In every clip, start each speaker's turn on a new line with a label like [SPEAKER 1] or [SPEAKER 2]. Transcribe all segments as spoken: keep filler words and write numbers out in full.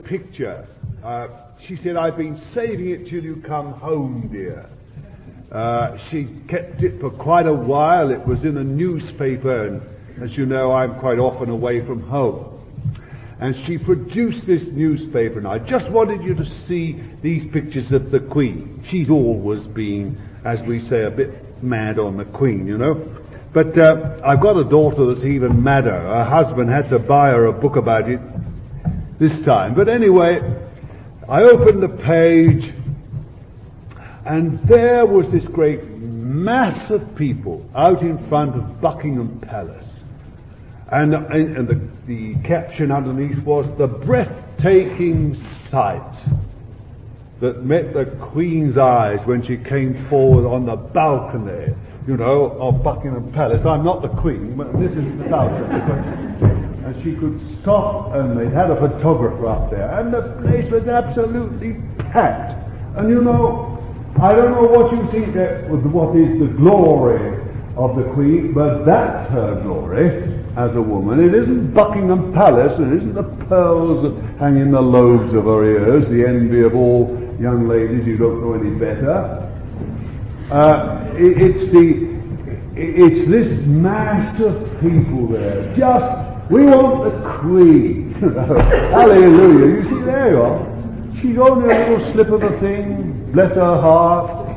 [SPEAKER 1] picture. Uh, she said, I've been saving it till you come home, dear. Uh, she kept it for quite a while. It was in a newspaper, and as you know, I'm quite often away from home. And she produced this newspaper, and I just wanted you to see these pictures of the Queen. She's always been, as we say, a bit mad on the Queen, you know. But uh, I've got a daughter that's even madder. Her husband had to buy her a book about it this time. But anyway, I opened the page, and there was this great mass of people out in front of Buckingham Palace. And, and, and the, the caption underneath was, the breathtaking sight that met the Queen's eyes when she came forward on the balcony, you know, of Buckingham Palace. I'm not the Queen, but this is the balcony. And she could stop, and they had a photographer up there, and the place was absolutely packed. And you know, I don't know what you think that what is the glory of the Queen, but that's her glory as a woman. It isn't Buckingham Palace, it isn't the pearls that hang in the lobes of her ears, the envy of all young ladies who don't know any better. Uh, it, it's the, it, it's this mass of people there. Just, we want the Queen. Hallelujah. You see, there you are. She's only a little slip of a thing, bless her heart.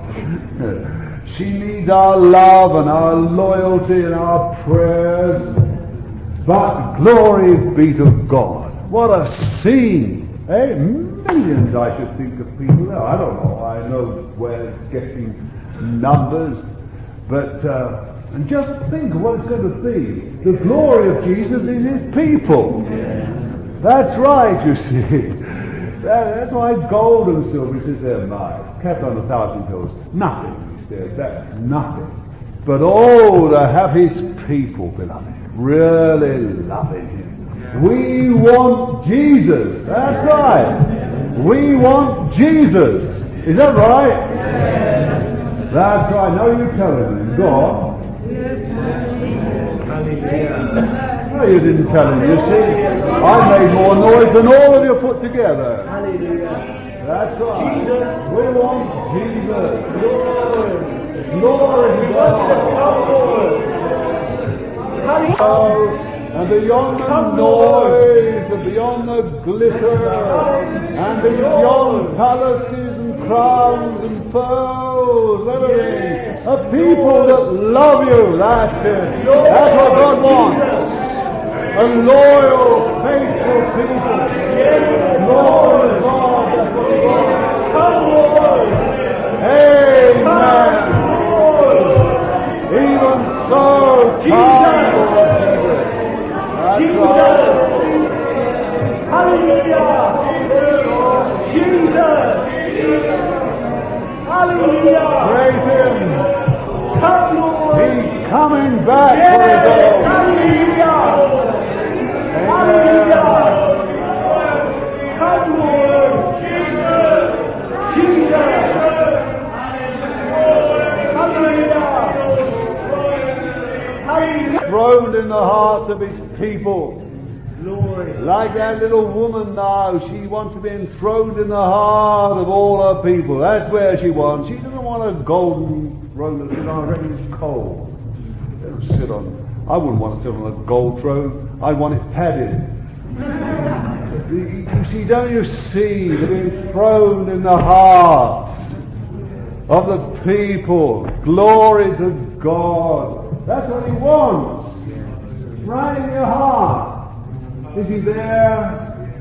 [SPEAKER 1] She needs our love and our loyalty and our prayers. But glory be to God. What a scene. Eh? Millions, I should think, of people there. I don't know. I know we're getting numbers. But, uh, and just think of what it's going to be. The glory of Jesus in his people. That's right, you see. That, that's why gold and silver, he says, they're mine. Kept on a thousand hills. Nothing, he says. That's nothing. But oh, to have his people, beloved, really loving him. We want Jesus. That's right. We want Jesus. Is that right? Yes. That's right. Now you tell him. Go on. No, you didn't tell him, you see. I made more noise than all of you put together. That's right. Jesus. We want Jesus. Glory. Glory to God. Oh, and beyond the noise, and beyond the glitter, and beyond palaces and crowns and pearls, everything, a people that love you. That's it. That's what God wants. A loyal, faithful people. Lord God, that's what He wants. Amen. Even so, Jesus. Jesus. Hallelujah. Jesus. Hallelujah. Praise him. Come, Lord. He's coming back. Yes. Hallelujah. Hallelujah. Come, Lord. Jesus. Jesus. Throned in the hearts of his people. Glory. Like that little woman now, she wants to be enthroned in the heart of all her people. That's where she wants. She doesn't want a golden throne that I reckon it's cold. Don't sit on. I wouldn't want to sit on a gold throne. I'd want it padded. You see, don't you see, to be enthroned in the hearts of the people. Glory to God. That's what he wants. Right in your heart. Is he there?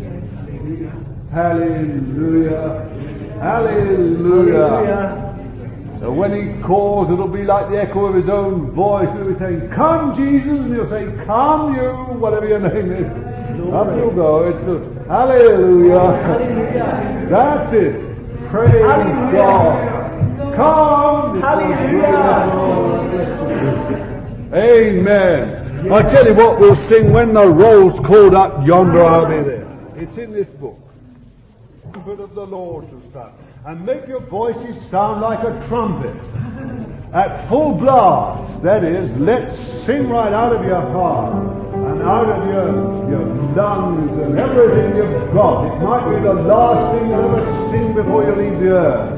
[SPEAKER 1] Hallelujah. Hallelujah. So when he calls, it'll be like the echo of his own voice. He'll be saying, come, Jesus. And he'll say, come, you, whatever your name is. Up you'll go. It's a, hallelujah. Hallelujah. That's it. Praise hallelujah. God. Come. Hallelujah. Amen. I tell you what we'll sing when the roll's called up yonder. I'll be there. It's in this book. The trumpet of the Lord shall sound, and make your voices sound like a trumpet at full blast. That is, let's sing right out of your heart and out of your your lungs and everything you've got. It might be the last thing you'll ever sing before you leave the earth.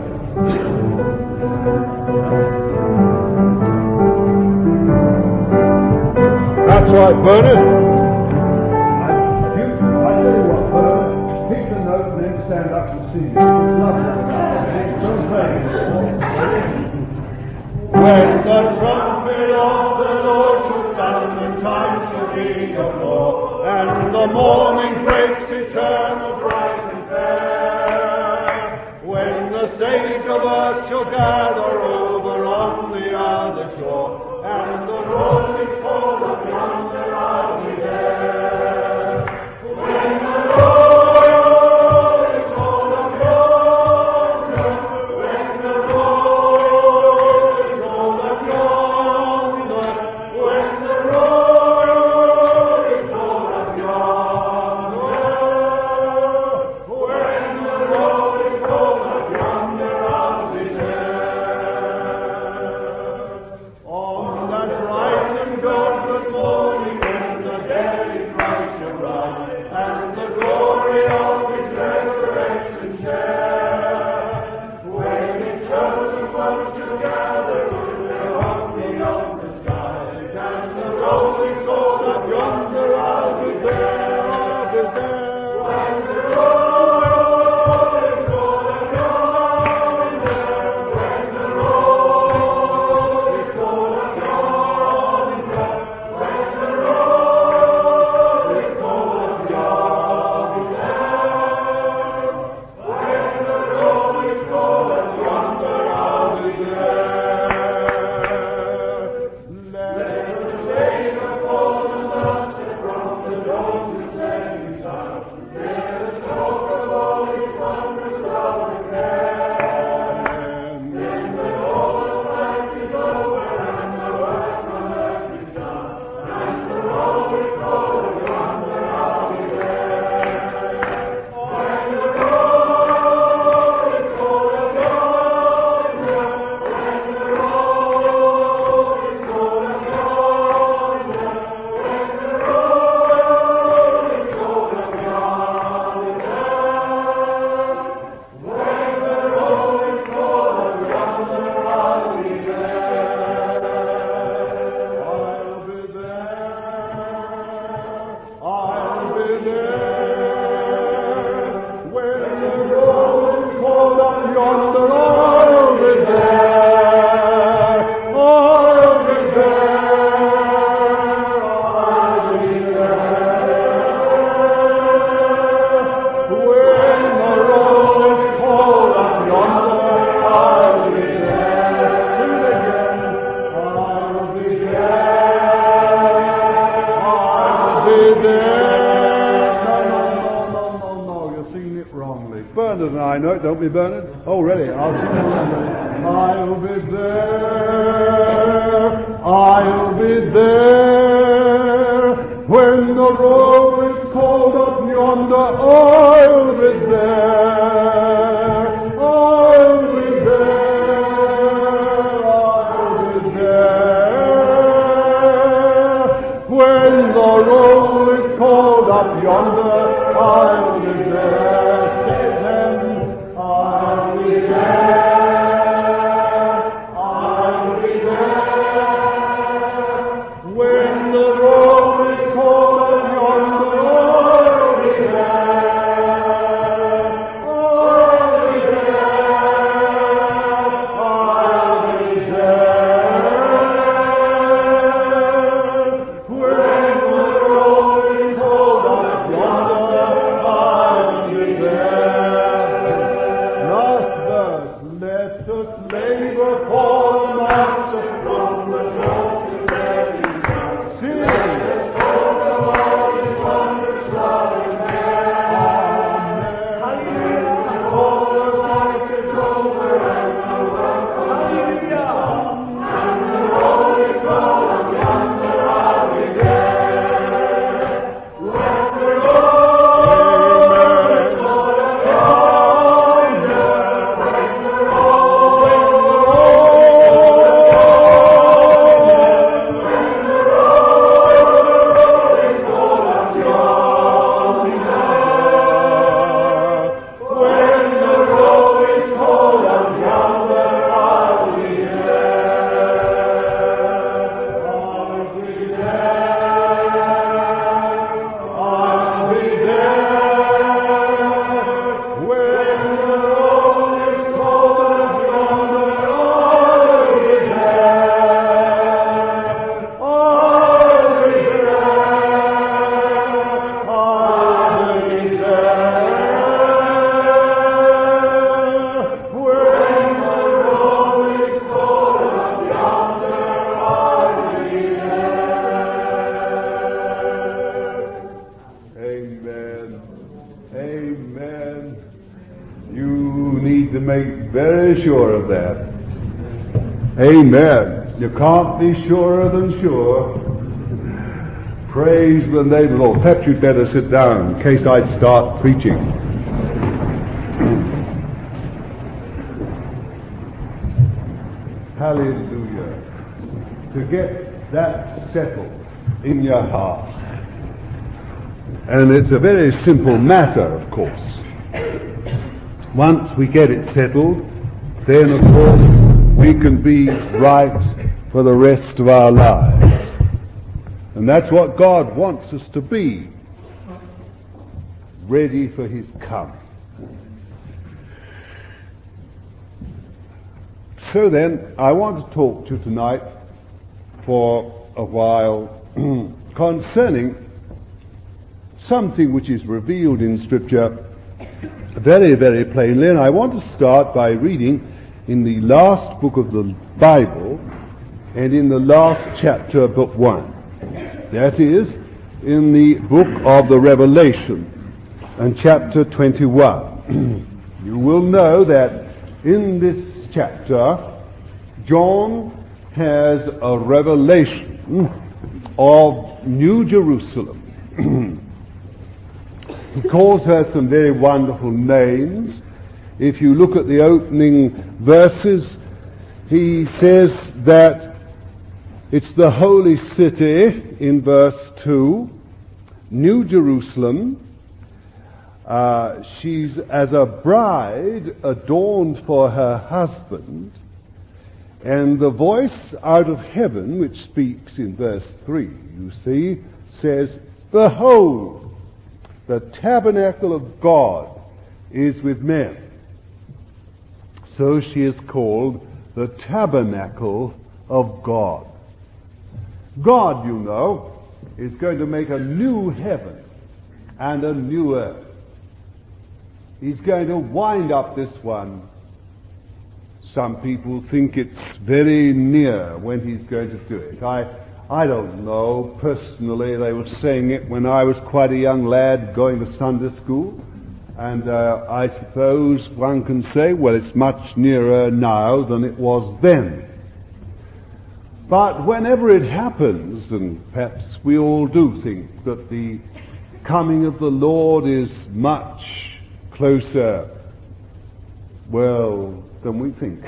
[SPEAKER 1] That's right, Bernard. I, you, I tell you what, Bernard, pick the note and then stand up and sing. It's lovely. Don't play. When the trumpet of the Lord shall sound, and time shall be no more, and the morning breaks eternal, bright and fair, when the sage of earth shall gather over on the other shore, and the roll is full of yonder, I'll be there. When the roll is full of yonder, when the roll is full of yonder, when the roll is full of yonder, when the roll is full of yonder, I'll be there. On that bright and golden morning, when the daily Christ shall rise, and the glory of his resurrection share, when his chosen ones shall gather in the harmony of the skies, and the rolling soul of yonder, I'll be there, I'll be there. When the roll is full of yonder, when the roll is full of yonder, when the roll is full of yonder, when the roll is full of yonder, I'll be there. Let the Savior fall and lustre from the dome to setting sun. Let us talk of all his wondrous love and care. Then when all of life is over and the work on earth is done, and the roll is full of yonder, I'll be there. When the roll is full of yonder, when the roll is full of yonder, when the roll is full of yonder, when the roll is full of yonder, I'll be there. I'll be there. I'll be there. When the roll is full of yonder, I'll be there. I'll be there. I'll be there. When the roll is full of yonder, I'll be there. Sing it again. I'll be there. I'll be there. No, no, no, no, no, no. You're singing it wrongly. Bernard and I know it, don't we, Bernard? Oh, really? I'll sing it wrongly. I'll be there. I'll be there. When the roll is called up yonder, I'll be there. I'll be there. I'll be there. When the roll is called up yonder, I'll be there. Say it then. I'll be there. I'll be there. When the roll is called up yonder, I'll be there. Amen. You need to make very sure of that. Amen. You can't be surer than sure. Praise the name of the Lord. Perhaps you'd better sit down in case I'd start preaching. Hallelujah. To get that settled in your heart. And it's a very simple matter, of course. Once we get it settled, then of course we can be right for the rest of our lives. And that's what God wants us to be, ready for His coming. So then, I want to talk to you tonight for a while concerning something which is revealed in Scripture very, very plainly. And I want to start by reading in the last book of the Bible and in the last chapter of book one. That is, in the book of the Revelation and chapter twenty-one. You will know that in this chapter, John has a revelation of New Jerusalem. He calls her some very wonderful names. If you look at the opening verses, he says that it's the holy city in verse two, New Jerusalem. Uh, she's as a bride adorned for her husband. And the voice out of heaven, which speaks in verse three, you see, says, "Behold, the tabernacle of God is with men." So she is called the tabernacle of God. God, you know, is going to make a new heaven and a new earth. He's going to wind up this one. Some people think it's very near when he's going to do it. I, I don't know. Personally, they were saying it when I was quite a young lad going to Sunday school. And uh, I suppose one can say, well, it's much nearer now than it was then. But whenever it happens, and perhaps we all do think that the coming of the Lord is much closer, well, than we think.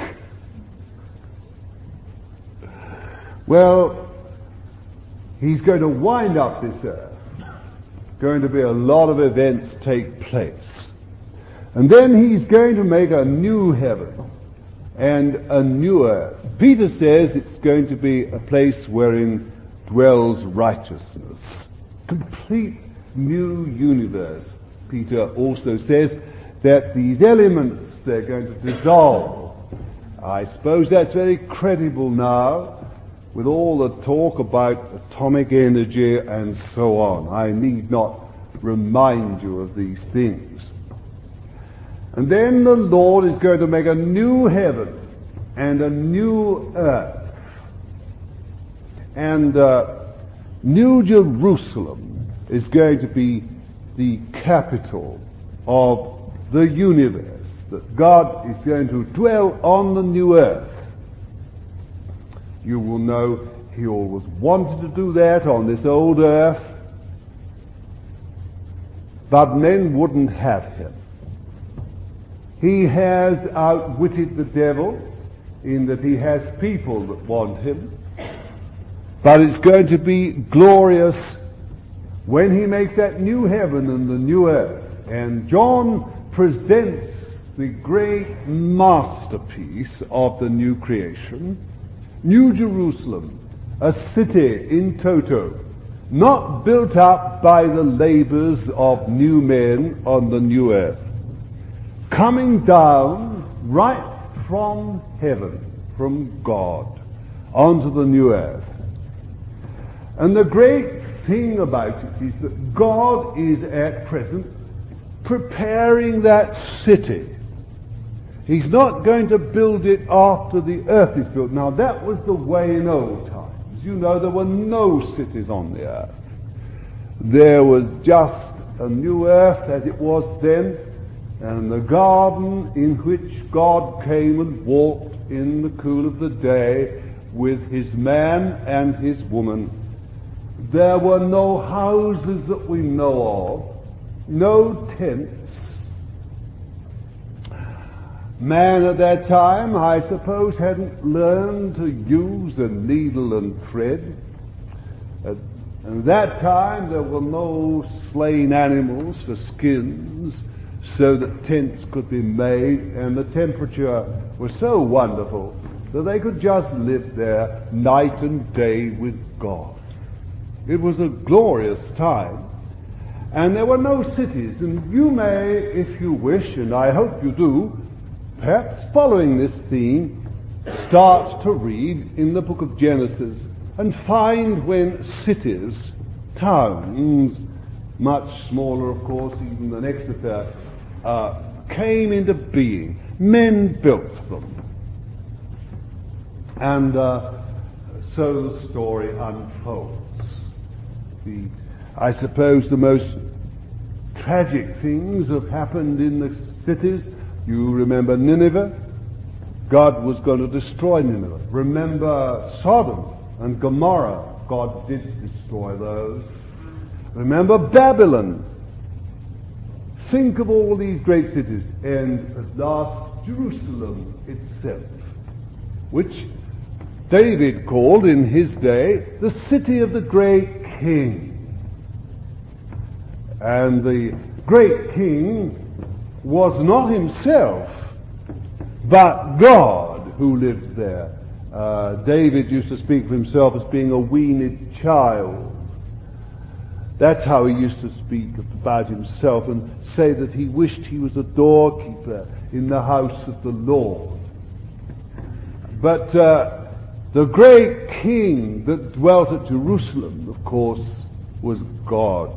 [SPEAKER 1] Well, he's going to wind up this earth. Going to be a lot of events take place. And then he's going to make a new heaven and a new earth. Peter says it's going to be a place wherein dwells righteousness. Complete new universe. Peter also says that these elements, they're going to dissolve. I suppose that's very credible now, with all the talk about atomic energy and so on. I need not remind you of these things. And then the Lord is going to make a new heaven and a new earth. And uh, New Jerusalem is going to be the capital of the universe, that God is going to dwell on the new earth. You will know he always wanted to do that on this old earth, but men wouldn't have him. He has outwitted the devil in that he has people that want him, but it's going to be glorious when he makes that new heaven and the new earth. And John presents the great masterpiece of the new creation, New Jerusalem, a city in toto, not built up by the labors of new men on the new earth, coming down right from heaven, from God, onto the new earth. And the great thing about it is that God is at present preparing that city. He's not going to build it after the earth is built. Now that was the way in old times. You know, there were no cities on the earth. There was just a new earth as it was then, and the garden in which God came and walked in the cool of the day with his man and his woman. There were no houses that we know of, no tents. Man at that time, I suppose, hadn't learned to use a needle and thread. At at that time there were no slain animals for skins, so that tents could be made, and the temperature was so wonderful that they could just live there night and day with God. It was a glorious time. And there were no cities, and you may, if you wish, and I hope you do, perhaps following this theme, start to read in the book of Genesis and find when cities, towns, much smaller of course even than Exeter, uh, came into being. Men built them. And uh, so the story unfolds. The, I suppose the most tragic things have happened in the cities. You remember Nineveh? God was going to destroy Nineveh. Remember Sodom and Gomorrah? God did destroy those. Remember Babylon? Think of all these great cities. And at last, Jerusalem itself, which David called in his day the city of the great king. And the great king was not himself, but God who lived there. Uh, David used to speak of himself as being a weaned child. That's how he used to speak about himself, and say that he wished he was a doorkeeper in the house of the Lord. But uh, the great king that dwelt at Jerusalem, of course, was God.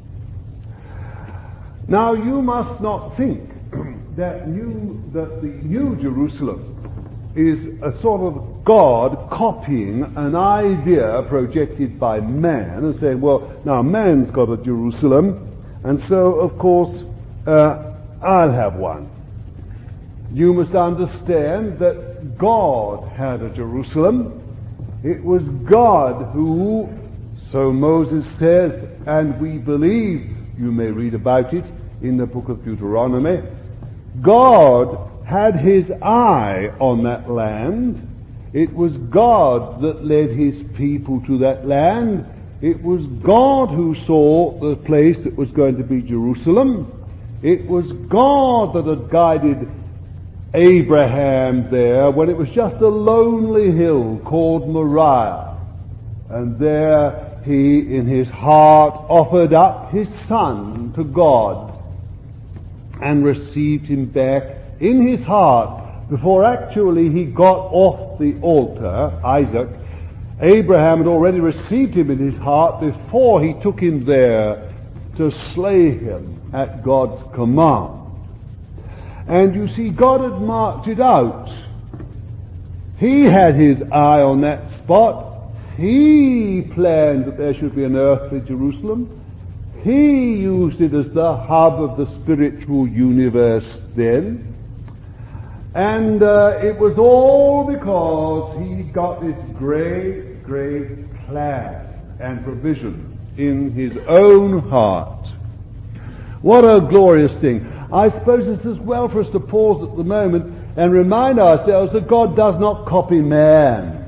[SPEAKER 1] Now you must not think that new, that the New Jerusalem is a sort of God copying an idea projected by man and saying, well, now man's got a Jerusalem, and so of course uh, I'll have one. You must understand that God had a Jerusalem. It was God who, so Moses says, and we believe, you may read about it in the book of Deuteronomy, God had his eye on that land. It was God that led his people to that land. It was God who saw the place that was going to be Jerusalem. It was God that had guided Abraham there when it was just a lonely hill called Moriah. And there he, in his heart, offered up his son to God and received him back in his heart before actually he got off the altar, Isaac. Abraham had already received him in his heart before he took him there to slay him at God's command. And you see, God had marked it out. He had his eye on that spot. He planned that there should be an earthly Jerusalem. He used it as the hub of the spiritual universe then. And uh, it was all because he got this great, great plan and provision in his own heart. What a glorious thing. I suppose it's as well for us to pause at the moment and remind ourselves that God does not copy man.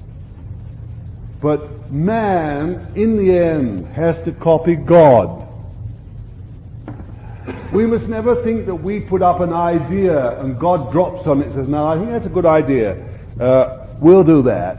[SPEAKER 1] But man, in the end, has to copy God. We must never think that we put up an idea and God drops on it and says, no, I think that's a good idea. Uh, we'll do that.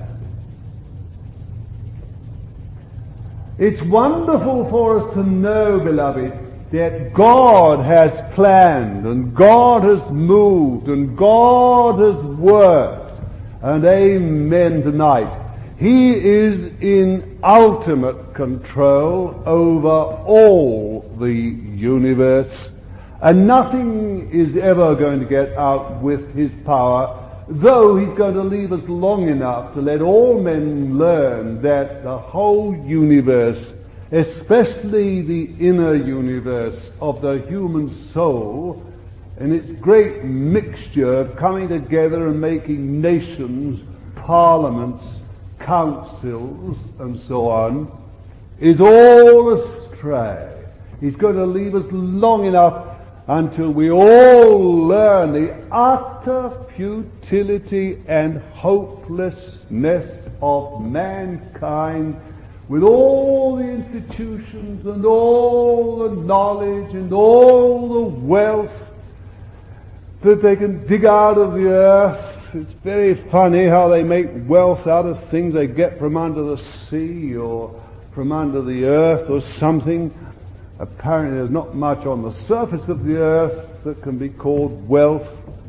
[SPEAKER 1] It's wonderful for us to know, beloved, that God has planned and God has moved and God has worked. And amen tonight. He is in ultimate control over all the universe, and nothing is ever going to get out with his power, though he's going to leave us long enough to let all men learn that the whole universe, especially the inner universe of the human soul, in its great mixture of coming together and making nations, parliaments, councils, and so on, is all astray. He's going to leave us long enough until we all learn the utter futility and hopelessness of mankind, with all the institutions and all the knowledge and all the wealth that they can dig out of the earth. It's very funny how they make wealth out of things they get from under the sea or from under the earth or something. Apparently there's not much on the surface of the earth that can be called wealth,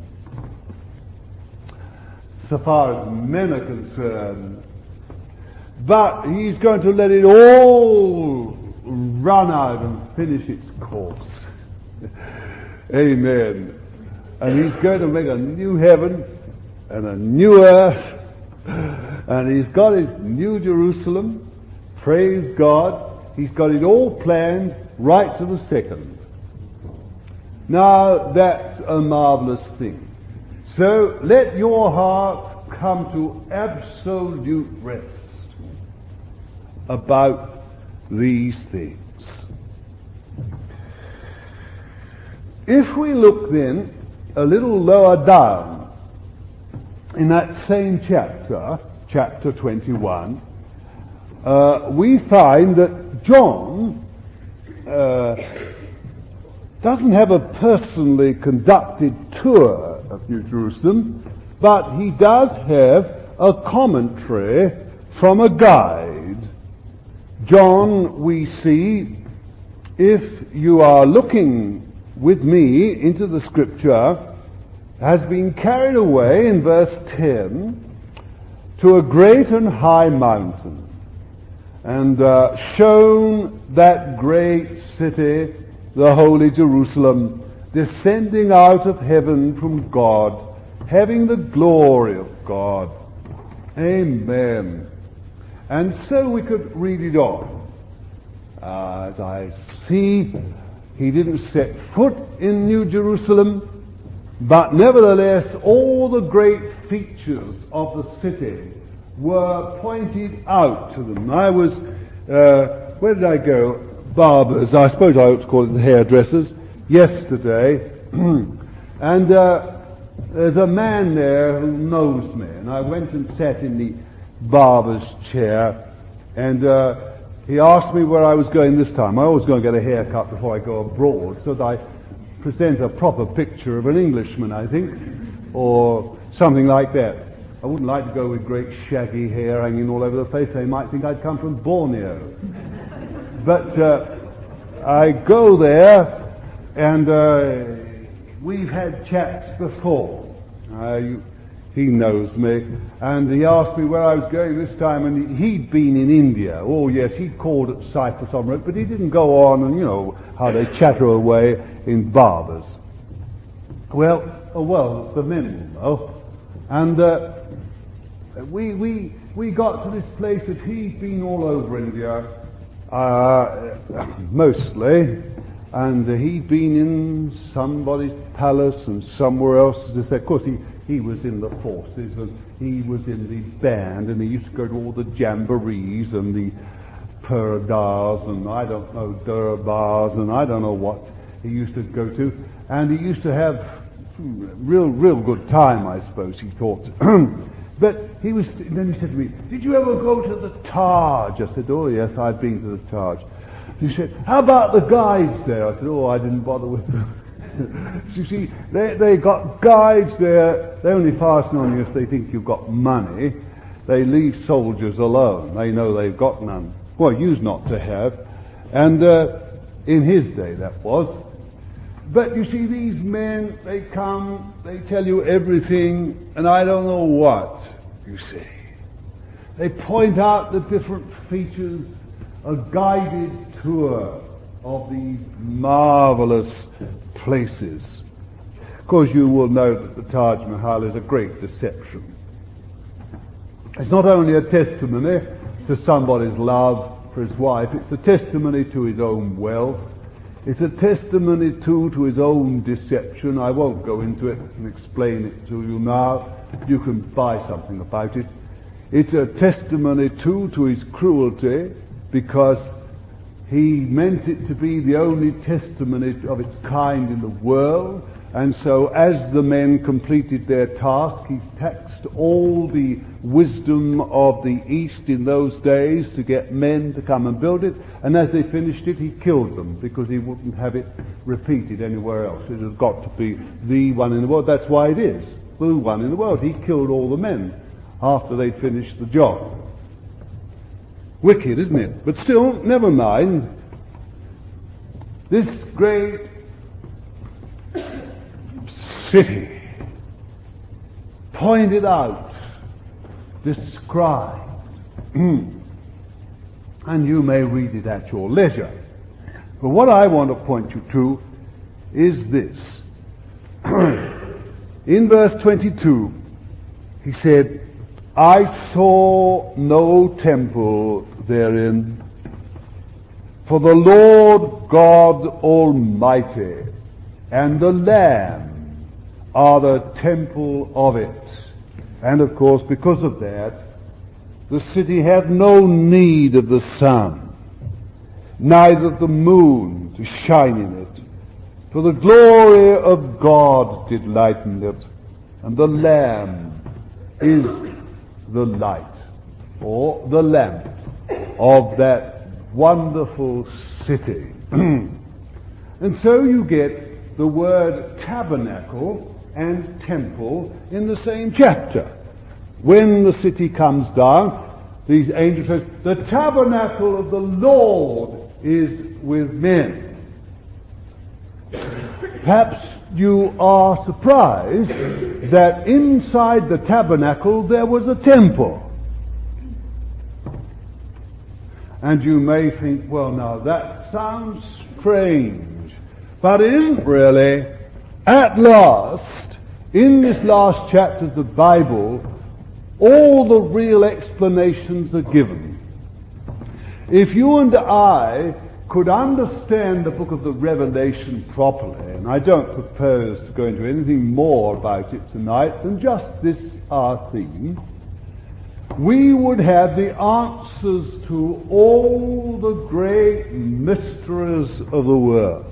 [SPEAKER 1] so far as men are concerned. But he's going to let it all run out and finish its course. Amen. And he's going to make a new heaven and a new earth, and he's got his new Jerusalem. Praise God. He's got it all planned right to the second. Now that's a marvelous thing. So let your heart come to absolute rest about these things. If we look then a little lower down in that same chapter, chapter twenty-one, uh, we find that John uh, doesn't have a personally conducted tour of New Jerusalem, but he does have a commentary from a guide. John, we see, if you are looking with me into the scripture, has been carried away in verse ten to a great and high mountain, and uh, shown that great city, the holy Jerusalem, descending out of heaven from God, having the glory of God. Amen. And so we could read it on. Uh, as I see, he didn't set foot in New Jerusalem, but nevertheless all the great features of the city were pointed out to them. I was, uh, where did I go? Barbers, I suppose I ought to call it the hairdressers, yesterday. and uh, there's a man there who knows me, and I went and sat in the barber's chair, and uh, he asked me where I was going this time. I always go and get a haircut before I go abroad, so that I present a proper picture of an Englishman, I think, or something like that. I wouldn't like to go with great shaggy hair hanging all over the face. They might think I'd come from Borneo. But uh, I go there, and uh, we've had chats before. Uh, you, he knows me, and he asked me where I was going this time, and he'd been in India. Oh yes, he'd called at Cyprus on road, but he didn't go on, and you know how they chatter away in barbers. Well, oh well, the men will know. And uh, we we we got to this place that he'd been all over India, uh, mostly, and uh, he'd been in somebody's palace and somewhere else. As I said, of course he. He was in the forces, and he was in the band, and he used to go to all the jamborees and the purdars and I don't know, durbars and I don't know what he used to go to. And he used to have real, real good time, I suppose, he thought. But he was, then he said to me, "Did you ever go to the Taj?" I said, "Oh yes, I've been to the Taj." He said, "How about the guides there?" I said, "Oh, I didn't bother with them." You see, they they got guides there. They only fasten on you if they think you've got money. They leave soldiers alone. They know they've got none. Well, you's not to have. And uh, in his day that was. But you see, these men, they come, they tell you everything, and I don't know what, you see. They point out the different features, a guided tour of these marvelous places. Of course, you will know that the Taj Mahal is a great deception. It's not only a testimony to somebody's love for his wife, it's a testimony to his own wealth. It's a testimony too to his own deception. I won't go into it and explain it to you now. You can buy something about it. It's a testimony too to his cruelty, because he meant it to be the only testimony of its kind in the world. And so as the men completed their task, he taxed all the wisdom of the East in those days to get men to come and build it. And as they finished it, he killed them, because he wouldn't have it repeated anywhere else. It had got to be the one in the world. That's why it is the one in the world. He killed all the men after they'd finished the job. Wicked, isn't it? But still, never mind. This great city, pointed out, described, and you may read it at your leisure. But what I want to point you to is this. In verse twenty-two, he said, I saw no temple therein, for the Lord God Almighty and the Lamb are the temple of it. And of course, because of that, the city had no need of the sun, neither the moon to shine in it, for the glory of God did lighten it, and the Lamb is the light, or the lamp of that wonderful city. And so you get the word tabernacle and temple in the same chapter. When the city comes down, these angels say, the tabernacle of the Lord is with men. Perhaps you are surprised that inside the tabernacle there was a temple. And you may think, well, now that sounds strange. But it isn't really. At last, in this last chapter of the Bible, all the real explanations are given. If you and I could understand the book of the Revelation properly, and I don't propose to go into anything more about it tonight than just this our theme, we would have the answers to all the great mysteries of the world.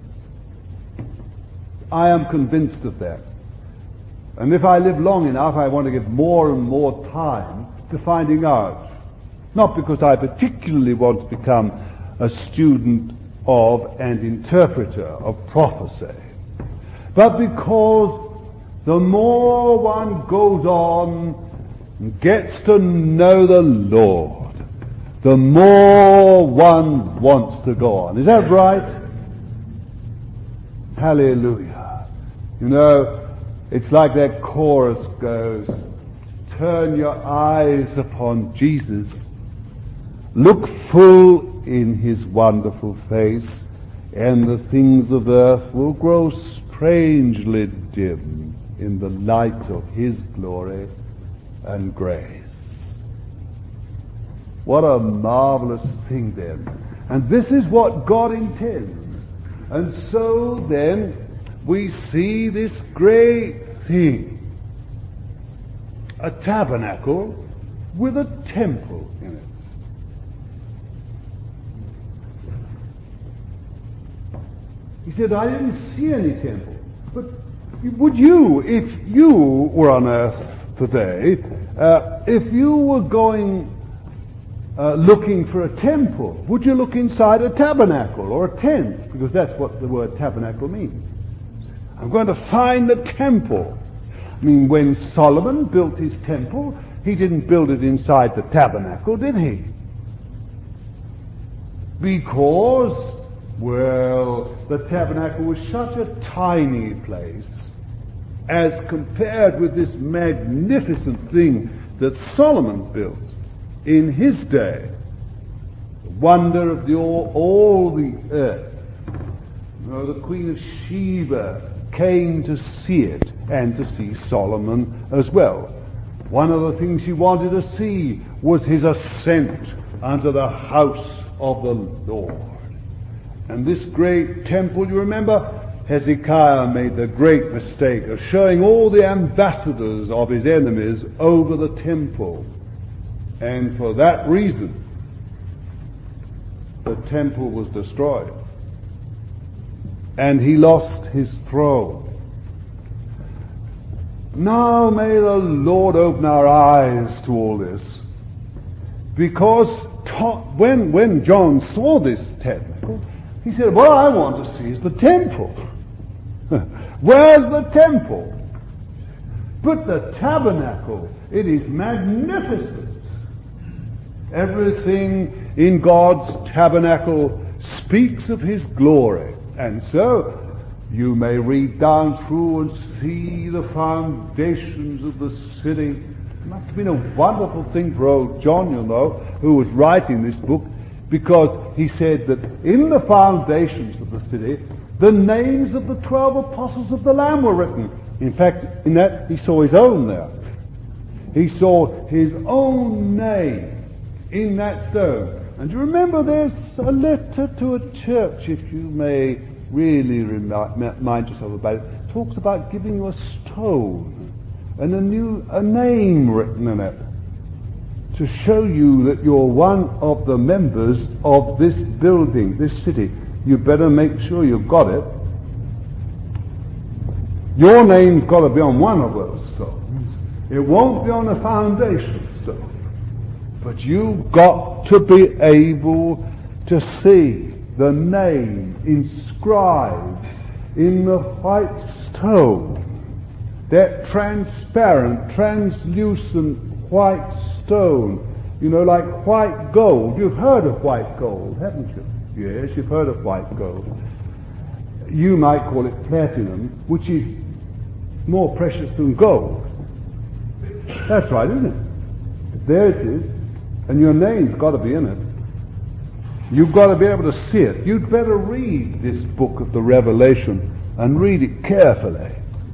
[SPEAKER 1] I am convinced of that. And if I live long enough, I want to give more and more time to finding out. Not because I particularly want to become a student of and interpreter of prophecy, but because the more one goes on and gets to know the Lord, the more one wants to go on. Is that right? Hallelujah. You know, it's like that chorus goes, turn your eyes upon Jesus, look full in his wonderful face, and the things of earth will grow strangely dim in the light of his glory and grace. What a marvelous thing then. And this is what God intends. And so then we see this great thing, a tabernacle with a temple in it. He said, I didn't see any temple. But would you, if you were on earth today, uh, if you were going uh, looking for a temple, would you look inside a tabernacle or a tent? Because that's what the word tabernacle means. I'm going to find the temple. I mean, when Solomon built his temple, he didn't build it inside the tabernacle, did he? Because, well, the tabernacle was such a tiny place as compared with this magnificent thing that Solomon built in his day. The wonder of the all, all the earth. You know, the Queen of Sheba came to see it and to see Solomon as well. One of the things she wanted to see was his ascent unto the house of the Lord. And this great temple, you remember, Hezekiah made the great mistake of showing all the ambassadors of his enemies over the temple. And for that reason, the temple was destroyed. And he lost his throne. Now may the Lord open our eyes to all this. Because to- when, when John saw this tabernacle, he said, what I want to see is the temple. Where's the temple? But the tabernacle, it is magnificent. Everything in God's tabernacle speaks of His glory. And so, you may read down through and see the foundations of the city. It must have been a wonderful thing for old John, you know, who was writing this book, because he said that in the foundations of the city, the names of the twelve apostles of the Lamb were written. In fact, in that, he saw his own there. He saw his own name in that stone. And you remember there's a letter to a church, if you may really remind yourself about it. It talks about giving you a stone and a new a name written in it to show you that you're one of the members of this building, this city. You better make sure you've got it. Your name's got to be on one of those stones. It won't be on a foundation stone. But you've got to be able to see the name inscribed in the white stone. That transparent, translucent white stone. You know, like white gold. You've heard of white gold, haven't you? Yes, you've heard of white gold. You might call it platinum, which is more precious than gold. That's right, isn't it? There it is. And your name's got to be in it. You've got to be able to see it. You'd better read this book of the Revelation and read it carefully.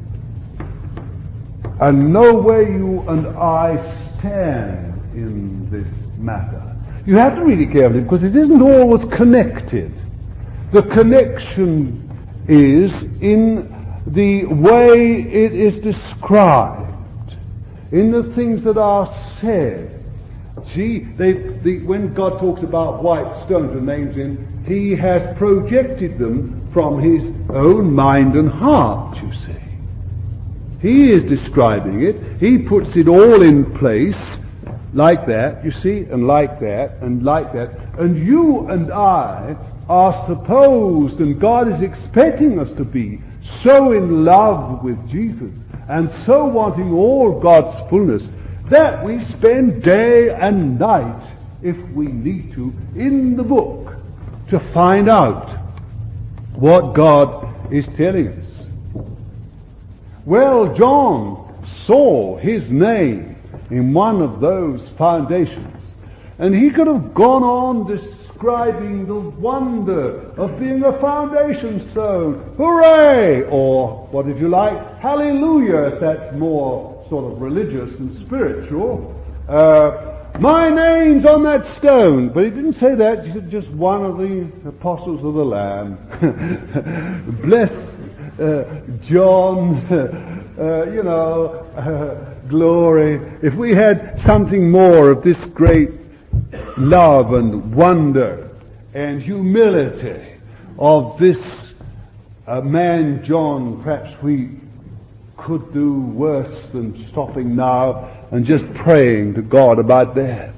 [SPEAKER 1] And know where you and I stand in this matter. You have to read it carefully because it isn't always connected. The connection is in the way it is described, in the things that are said. See, they, the, when God talks about white stones and names in, He has projected them from His own mind and heart, you see. He is describing it. He puts it all in place, like that, you see, and like that, and like that. And you and I are supposed, and God is expecting us to be, so in love with Jesus, and so wanting all God's fullness, that we spend day and night, if we need to, in the book, to find out what God is telling us. Well, John saw his name in one of those foundations, and he could have gone on describing the wonder of being a foundation stone. Hooray! Or, what if you like, hallelujah, if that's more sort of religious and spiritual. Uh, my name's on that stone. But he didn't say that. He said just one of the apostles of the Lamb. Bless uh, John, uh, you know, uh, glory. If we had something more of this great love and wonder and humility of this uh, man John, perhaps we could do worse than stopping now and just praying to God about that.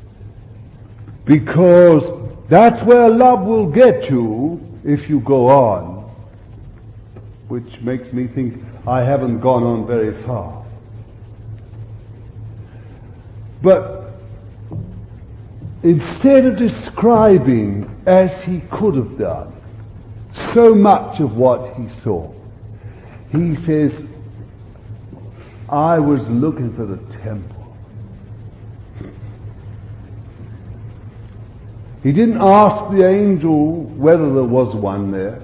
[SPEAKER 1] Because that's where love will get you if you go on. Which makes me think I haven't gone on very far. But instead of describing, as he could have done, so much of what he saw, he says, I was looking for the temple. He didn't ask the angel whether there was one there.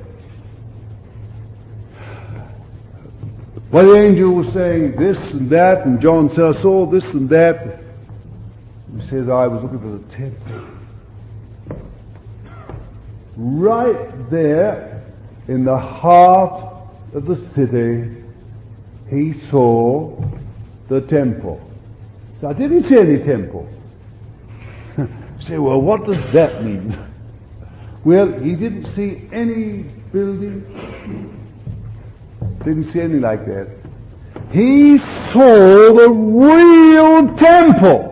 [SPEAKER 1] Well, the angel was saying this and that, and John said, I saw this and that. He says, I was looking for the temple. right there in the heart of the city, he saw the temple. So I didn't see any temple. Say, well, what does that mean? Well, he didn't see any building. Didn't see anything like that. He saw the real temple.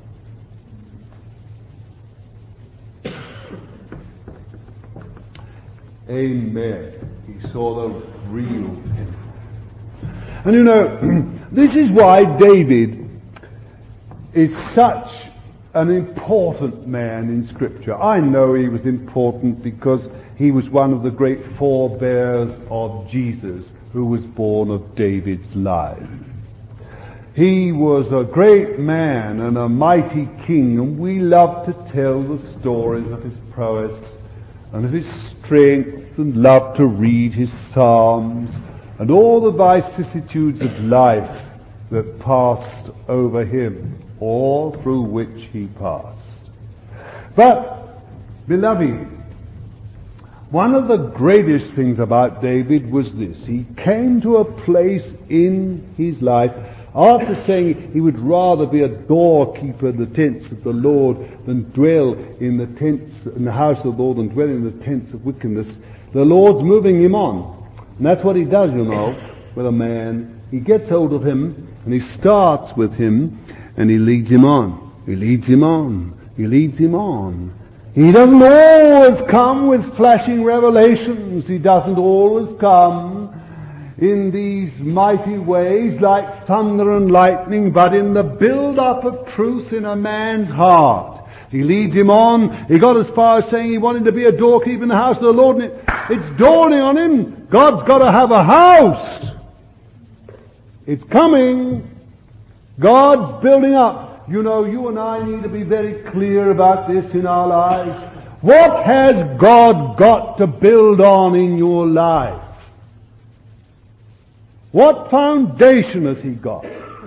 [SPEAKER 1] Amen. He saw the real temple. And you know, this is why David is such an important man in Scripture. I know he was important because he was one of the great forebears of Jesus, who was born of David's line. He was a great man and a mighty king, and we love to tell the stories of his prowess and of his strength, and love to read his psalms and all the vicissitudes of life that passed over him, all through which he passed. But, beloved, one of the greatest things about David was this. He came to a place in his life, after saying he would rather be a doorkeeper in the tents of the Lord than dwell in the tents, in the house of the Lord, and dwell in the tents of wickedness. The Lord's moving him on. And that's what he does, you know, with a man. He gets hold of him, and he starts with him, and he leads him on. He leads him on. He leads him on. He doesn't always come with flashing revelations. He doesn't always come in these mighty ways like thunder and lightning, but in the build-up of truth in a man's heart. He leads him on. He got as far as saying he wanted to be a doorkeeper in the house of the Lord, and it, it's dawning on him, God's got to have a house. It's coming. God's building up. You know, you and I need to be very clear about this in our lives. What has God got to build on in your life? What foundation has He got?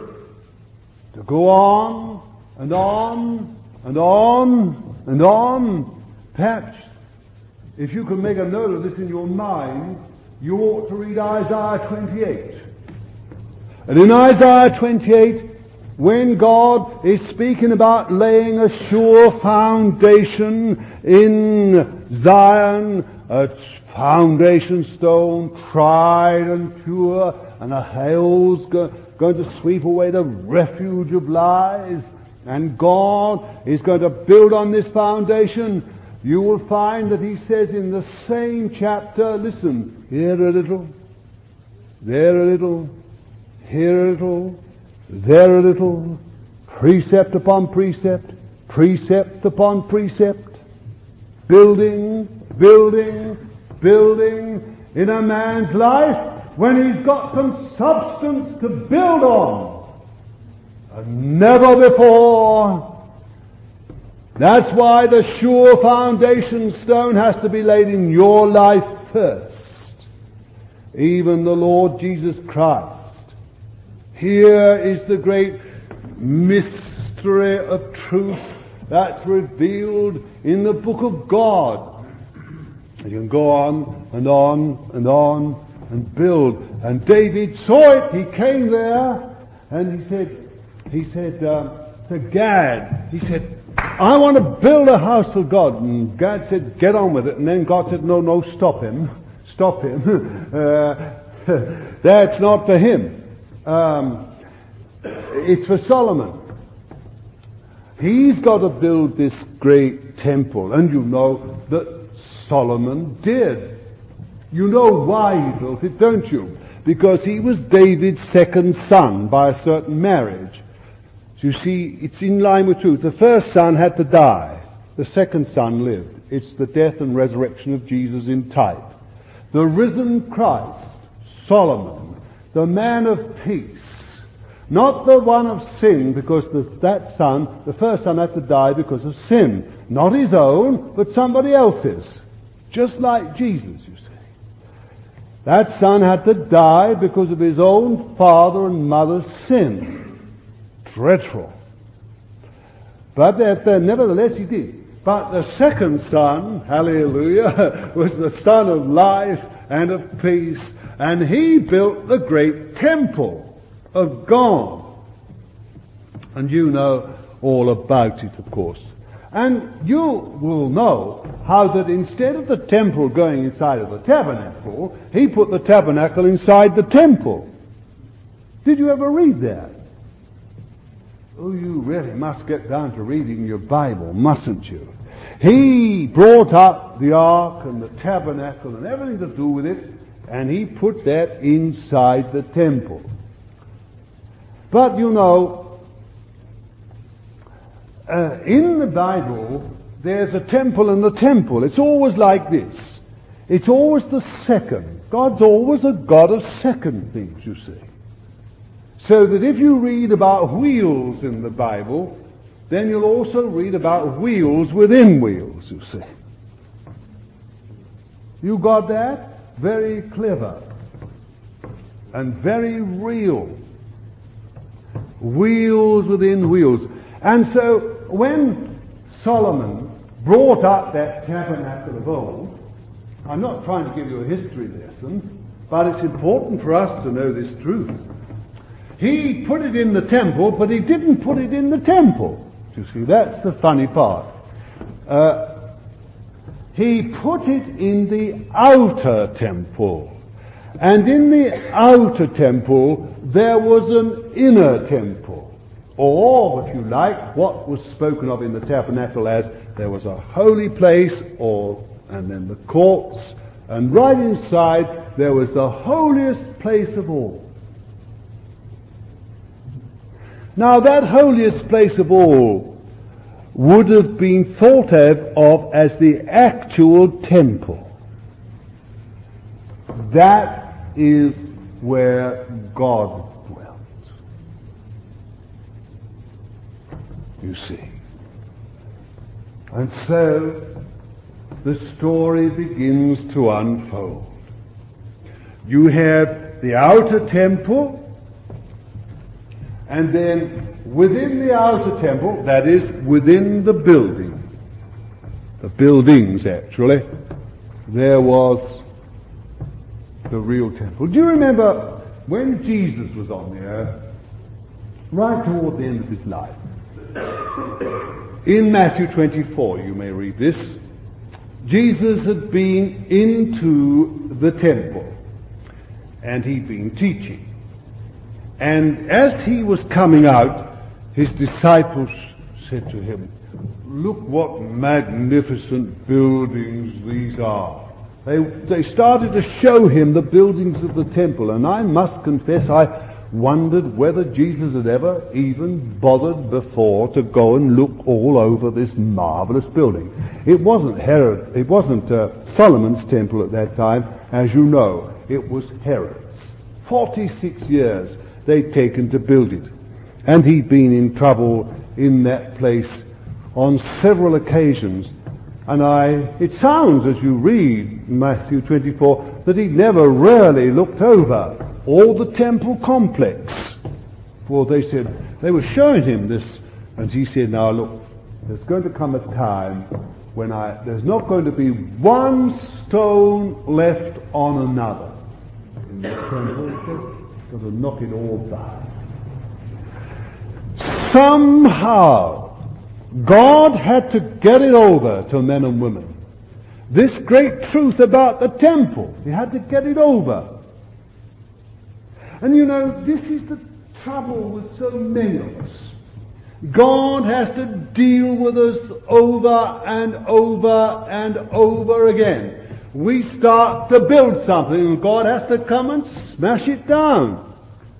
[SPEAKER 1] To go on and on and on and on. Perhaps, if you can make a note of this in your mind, you ought to read Isaiah twenty-eight. And in Isaiah twenty-eight, when God is speaking about laying a sure foundation in Zion, a foundation stone, tried and pure, and a hail's go, going to sweep away the refuge of lies, and God is going to build on this foundation, you will find that He says in the same chapter, listen, here a little, there a little, here a little, there a little, precept upon precept, precept upon precept, building, building, building in a man's life when he's got some substance to build on. And never before. That's why the sure foundation stone has to be laid in your life first. Even the Lord Jesus Christ. Here is the great mystery of truth that's revealed in the book of God. You can go on and on and on and build. And David saw it. He came there and he said, he said uh, to Gad, he said, I want to build a house for God. And Gad said, get on with it. And then God said, no, no, stop him. Stop him. uh, that's not for him. Um, it's for Solomon. He's got to build this great temple. And you know that Solomon did. You know why he built it, don't you? Because he was David's second son by a certain marriage. So you see, it's in line with truth. The first son had to die. The second son lived. It's the death and resurrection of Jesus in type. The risen Christ, Solomon, the man of peace, not the one of sin, because the, that son, the first son had to die because of sin. Not his own, but somebody else's. Just like Jesus, you see. That son had to die because of his own father and mother's sin. Dreadful. But that, uh, nevertheless he did. But the second son, hallelujah, was the son of life and of peace, and he built the great temple of God. And you know all about it, of course. And you will know how that instead of the temple going inside of the tabernacle, he put the tabernacle inside the temple. Did you ever read that? Oh, you really must get down to reading your Bible, mustn't you? He brought up the ark and the tabernacle and everything to do with it, and he put that inside the temple. But you know, uh, in the Bible, there's a temple and the temple. It's always like this. It's always the second. God's always a God of second things, you see. So that if you read about wheels in the Bible, then you'll also read about wheels within wheels, you see. You got that? Very clever. And very real. Wheels within wheels. And so when Solomon brought up that tabernacle of old, I'm not trying to give you a history lesson, but it's important for us to know this truth. He put it in the temple, but he didn't put it in the temple. You see, that's the funny part. Uh, he put it in the outer temple. And in the outer temple, there was an inner temple. Or, if you like, what was spoken of in the tabernacle as there was a holy place, or and then the courts, and right inside there was the holiest place of all. Now, that holiest place of all would have been thought of, of as the actual temple. That is where God dwelt. You see. And so the story begins to unfold. You have the outer temple, and then within the outer temple, that is, within the building, the buildings actually, there was the real temple. Do you remember when Jesus was on the earth, right toward the end of his life? In Matthew twenty-four, you may read this, Jesus had been into the temple, and he'd been teaching. And as he was coming out, his disciples said to him, "Look what magnificent buildings these are." They, they started to show him the buildings of the temple, and I must confess I wondered whether Jesus had ever even bothered before to go and look all over this marvelous building. It wasn't Herod, it wasn't uh, Solomon's temple at that time, as you know. It was Herod's. Forty-six years they'd taken to build it. And he'd been in trouble in that place on several occasions. And I, it sounds as you read Matthew twenty-four that he'd never really looked over all the temple complex. For they said, they were showing him this, and he said, "Now look, there's going to come a time when I, there's not going to be one stone left on another in the temple. Got to knock it all down." Somehow, God had to get it over to men and women. This great truth about the temple, He had to get it over. And you know, this is the trouble with so many of us. God has to deal with us over and over and over again. We start to build something and God has to come and smash it down.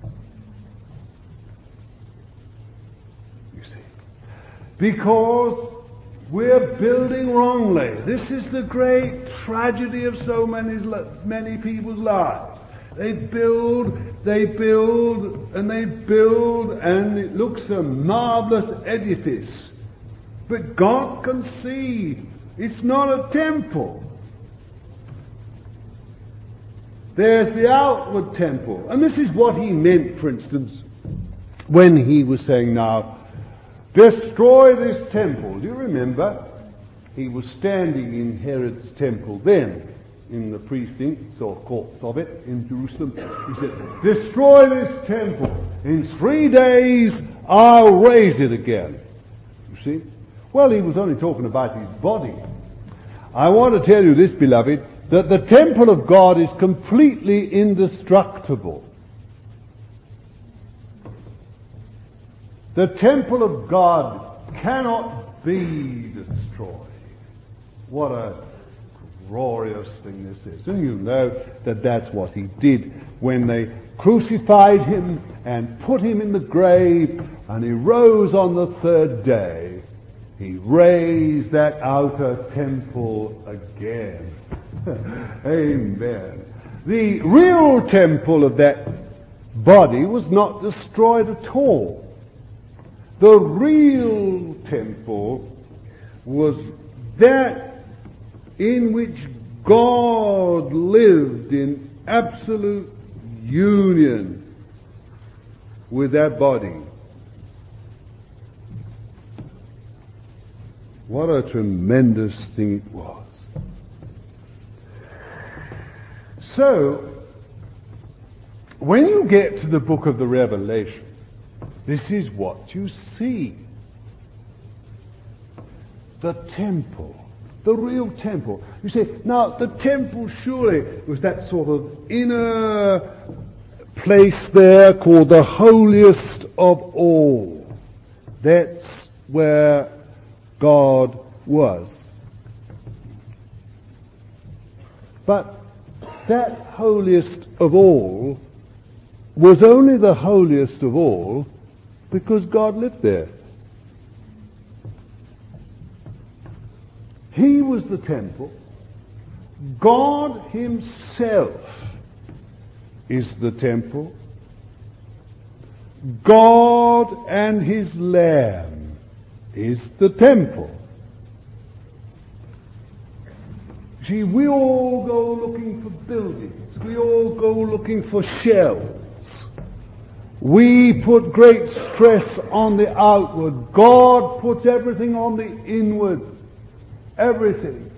[SPEAKER 1] You see. Because we're building wrongly. This is the great tragedy of so many, many people's lives. They build, they build, and they build, and it looks a marvelous edifice. But God can see it's not a temple. There's the outward temple. And this is what He meant, for instance, when He was saying, "Now, destroy this temple." Do you remember? he was standing in Herod's temple then, in the precincts or courts of it in Jerusalem. He said, destroy this temple. In three days I'll raise it again. You see? Well, he was only talking about his body. I want to tell you this, beloved, that the temple of God is completely indestructible. The temple of God cannot be destroyed. What a glorious thing this is. And you know that that's what he did when they crucified him and put him in the grave, and he rose on the third day. He raised that outer temple again. Amen. The real temple of that body was not destroyed at all. The real temple was that in which God lived in absolute union with that body. What a tremendous thing it was. So, when you get to the book of the Revelation, this is what you see. The temple. The real temple. You say, now the temple surely was that sort of inner place there called the holiest of all. That's where God was. But that holiest of all was only the holiest of all because God lived there. He was the temple. God himself is the temple. God and his Lamb is the temple. See, we all go looking for buildings. We all go looking for shells. We put great stress on the outward. God puts everything on the inward. Everything.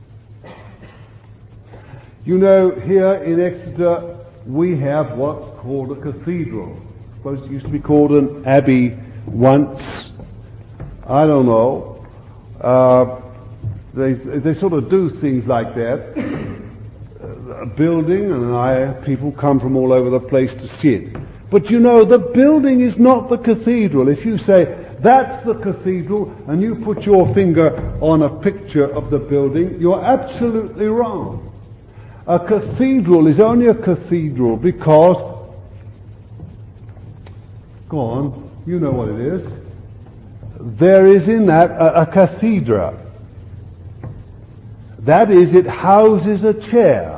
[SPEAKER 1] You know, here in Exeter, we have what's called a cathedral. I suppose it used to be called an abbey once. I don't know. Uh, they they sort of do things like that. A building, and I, people come from all over the place to see it. But you know, the building is not the cathedral. If you say, that's the cathedral, and you put your finger on a picture of the building, you're absolutely wrong. A cathedral is only a cathedral because, go on, you know what it is. There is in that a, a cathedra. That is, it houses a chair.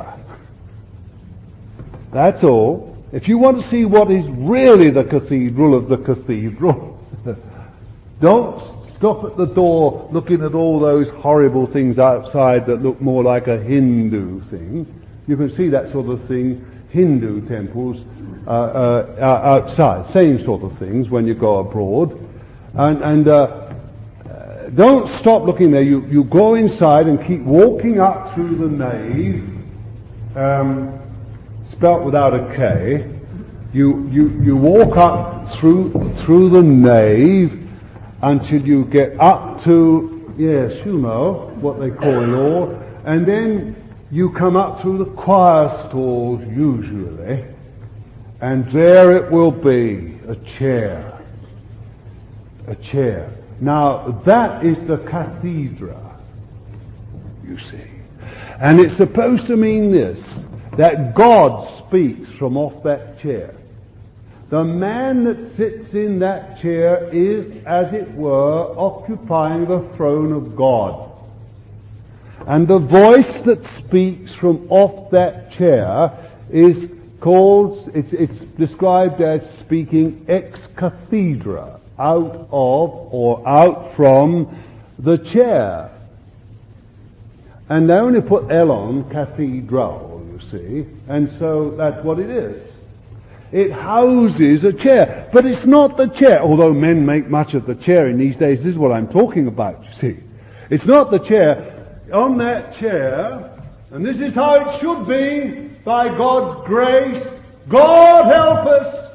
[SPEAKER 1] That's all. If you want to see what is really the cathedral of the cathedral, don't stop at the door looking at all those horrible things outside that look more like a Hindu thing. You can see that sort of thing, Hindu temples uh, uh, outside, same sort of things when you go abroad. And, and uh, don't stop looking there. You, you go inside and keep walking up through the nave, um, spelt without a K. You, you, you walk up through, through the nave until you get up to, yes, you know what they call it all, and then you come up through the choir stalls usually, and there it will be, a chair. A chair. Now, that is the cathedra, you see. And it's supposed to mean this, that God speaks from off that chair. The man that sits in that chair is, as it were, occupying the throne of God. And the voice that speaks from off that chair is called, it's, it's described as speaking ex cathedra, out of or out from the chair. And they only put L on, cathedral, you see, and so that's what it is. It houses a chair, but it's not the chair, although men make much of the chair in these days. This is what I'm talking about, you see. It's not the chair. On that chair, and this is how it should be, by God's grace, God help us,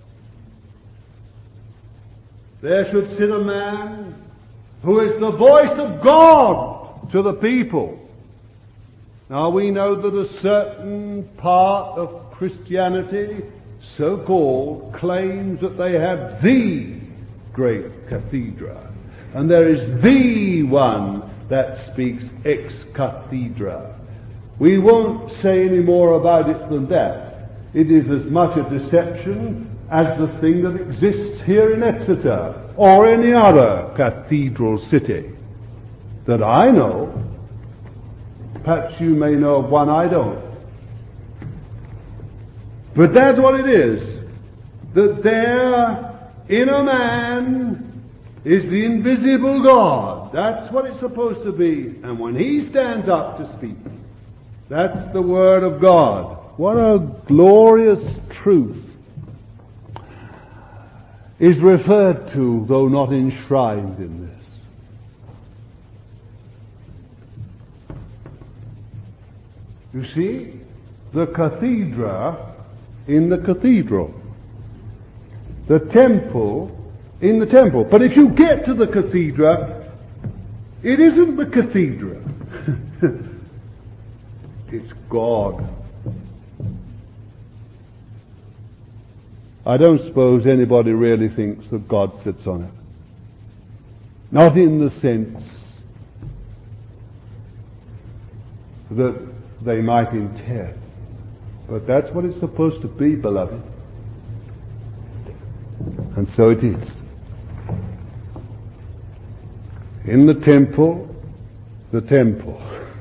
[SPEAKER 1] there should sit a man who is the voice of God to the people. Now we know that a certain part of Christianity, so-called, claims that they have the great cathedra. And there is the one that speaks ex cathedra. We won't say any more about it than that. It is as much a deception as the thing that exists here in Exeter or any other cathedral city that I know. Perhaps you may know of one I don't. But that's what it is. That there in a man is the invisible God. That's what it's supposed to be. And when he stands up to speak, that's the Word of God. What a glorious truth is referred to, though not enshrined in this. You see, the cathedra in the cathedral, the temple in the temple. But if you get to the cathedra, it isn't the cathedra. It's God. I don't suppose anybody really thinks that God sits on it. Not in the sense that they might intend. But that's what it's supposed to be, beloved. And so it is. In the temple, the temple.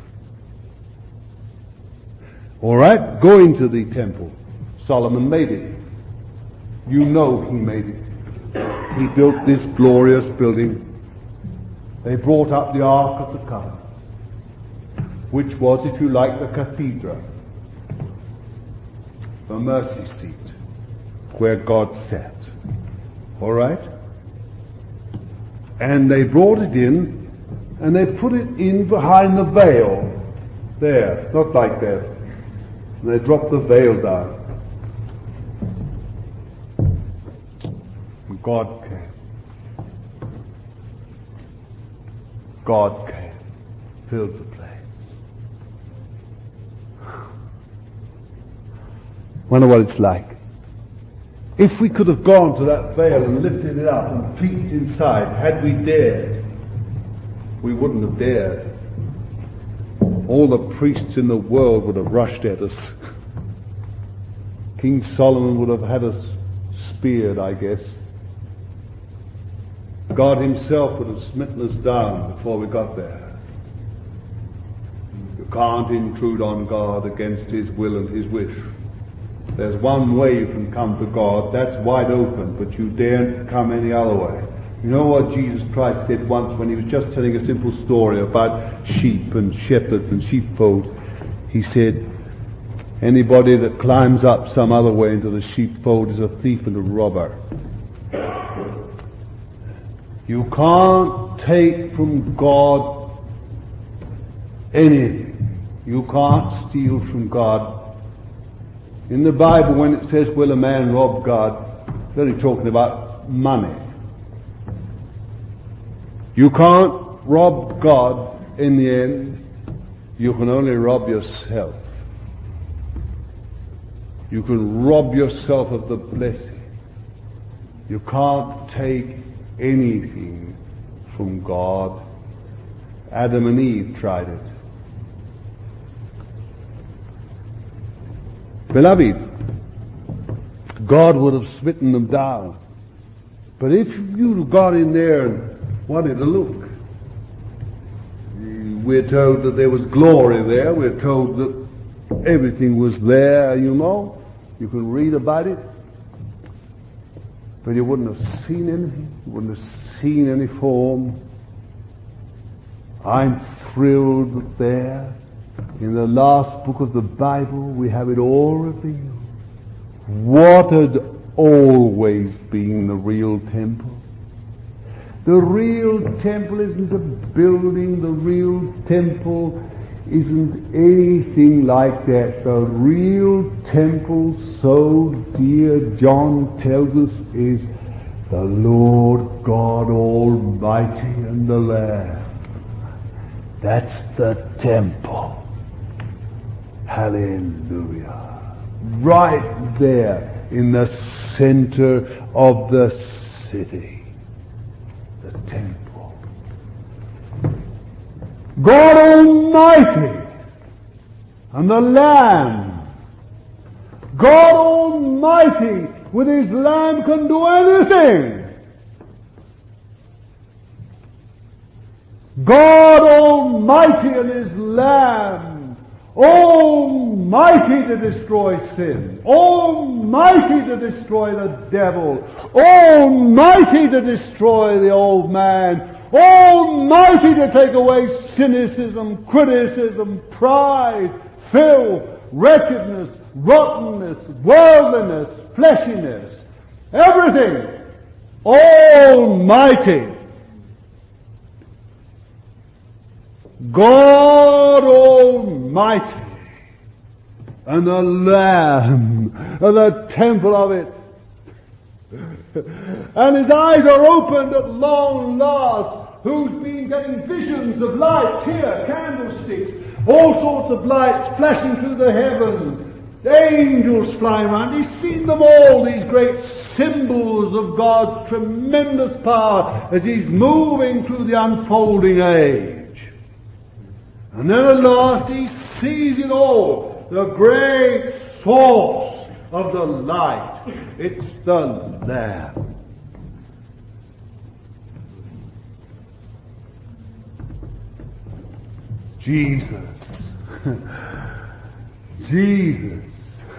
[SPEAKER 1] All right, go into the temple. Solomon made it. You know he made it. He built this glorious building. They brought up the Ark of the Covenant, which was, if you like, the cathedra, the mercy seat, where God sat. All right? And they brought it in, and they put it in behind the veil. There, not like that. And they dropped the veil down. And God came. God came, filled the place. Wonder what it's like. If we could have gone to that veil and lifted it up and peeked inside, had we dared, we wouldn't have dared. All the priests in the world would have rushed at us. King Solomon would have had us speared, I guess. God himself would have smitten us down before we got there. You can't intrude on God against his will and his wish. There's one way you can come to God, that's wide open, but you daren't come any other way. You know what Jesus Christ said once when he was just telling a simple story about sheep and shepherds and sheepfolds? He said, anybody that climbs up some other way into the sheepfold is a thief and a robber. You can't take from God anything. You can't steal from God. In the Bible, when it says, will a man rob God, it's only talking about money. You can't rob God in the end. You can only rob yourself. You can rob yourself of the blessing. You can't take anything from God. Adam and Eve tried it. Beloved, God would have smitten them down. But if you got in there and wanted to look, we're told that there was glory there. We're told that everything was there, you know. You can read about it. But you wouldn't have seen anything. You wouldn't have seen any form. I'm thrilled that there, in the last book of the Bible, we have it all revealed. What had always been the real temple? The real temple isn't a building. The real temple isn't anything like that. The real temple, so dear John tells us, is the Lord God Almighty and the Lamb. That's the temple. Hallelujah. Right there in the center of the city. The temple. God Almighty and the Lamb. God Almighty with His Lamb can do anything. God Almighty and His Lamb, Almighty to destroy sin, Almighty to destroy the devil, Almighty to destroy the old man, Almighty to take away cynicism, criticism, pride, filth, wretchedness, rottenness, worldliness, fleshiness, everything. Almighty. God Almighty and the Lamb and the temple of it. And his eyes are opened at long last. Who's been getting visions of light here, candlesticks, all sorts of lights flashing through the heavens, angels flying around. He's seen them all, these great symbols of God's tremendous power as He's moving through the unfolding age. And then at last he sees it all, the great source of the light. It's the Lamb. Jesus. Jesus.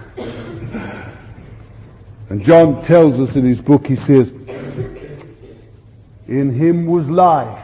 [SPEAKER 1] And John tells us in his book, he says, in Him was life,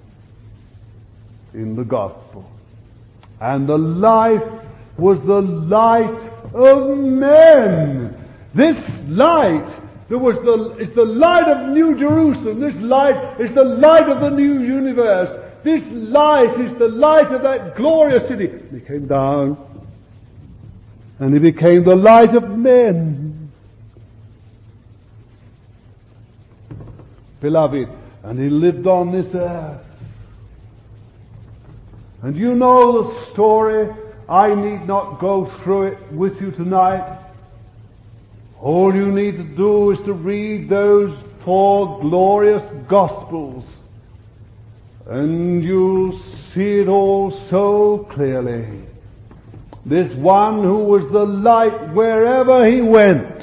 [SPEAKER 1] in the gospel. And the life was the light of men. This light, there was the, is the light of New Jerusalem. This light is the light of the new universe. This light is the light of that glorious city. He came down, and He became the light of men. Beloved, and He lived on this earth. And you know the story. I need not go through it with you tonight. All you need to do is to read those four glorious Gospels, and you'll see it all so clearly. This one who was the light wherever He went.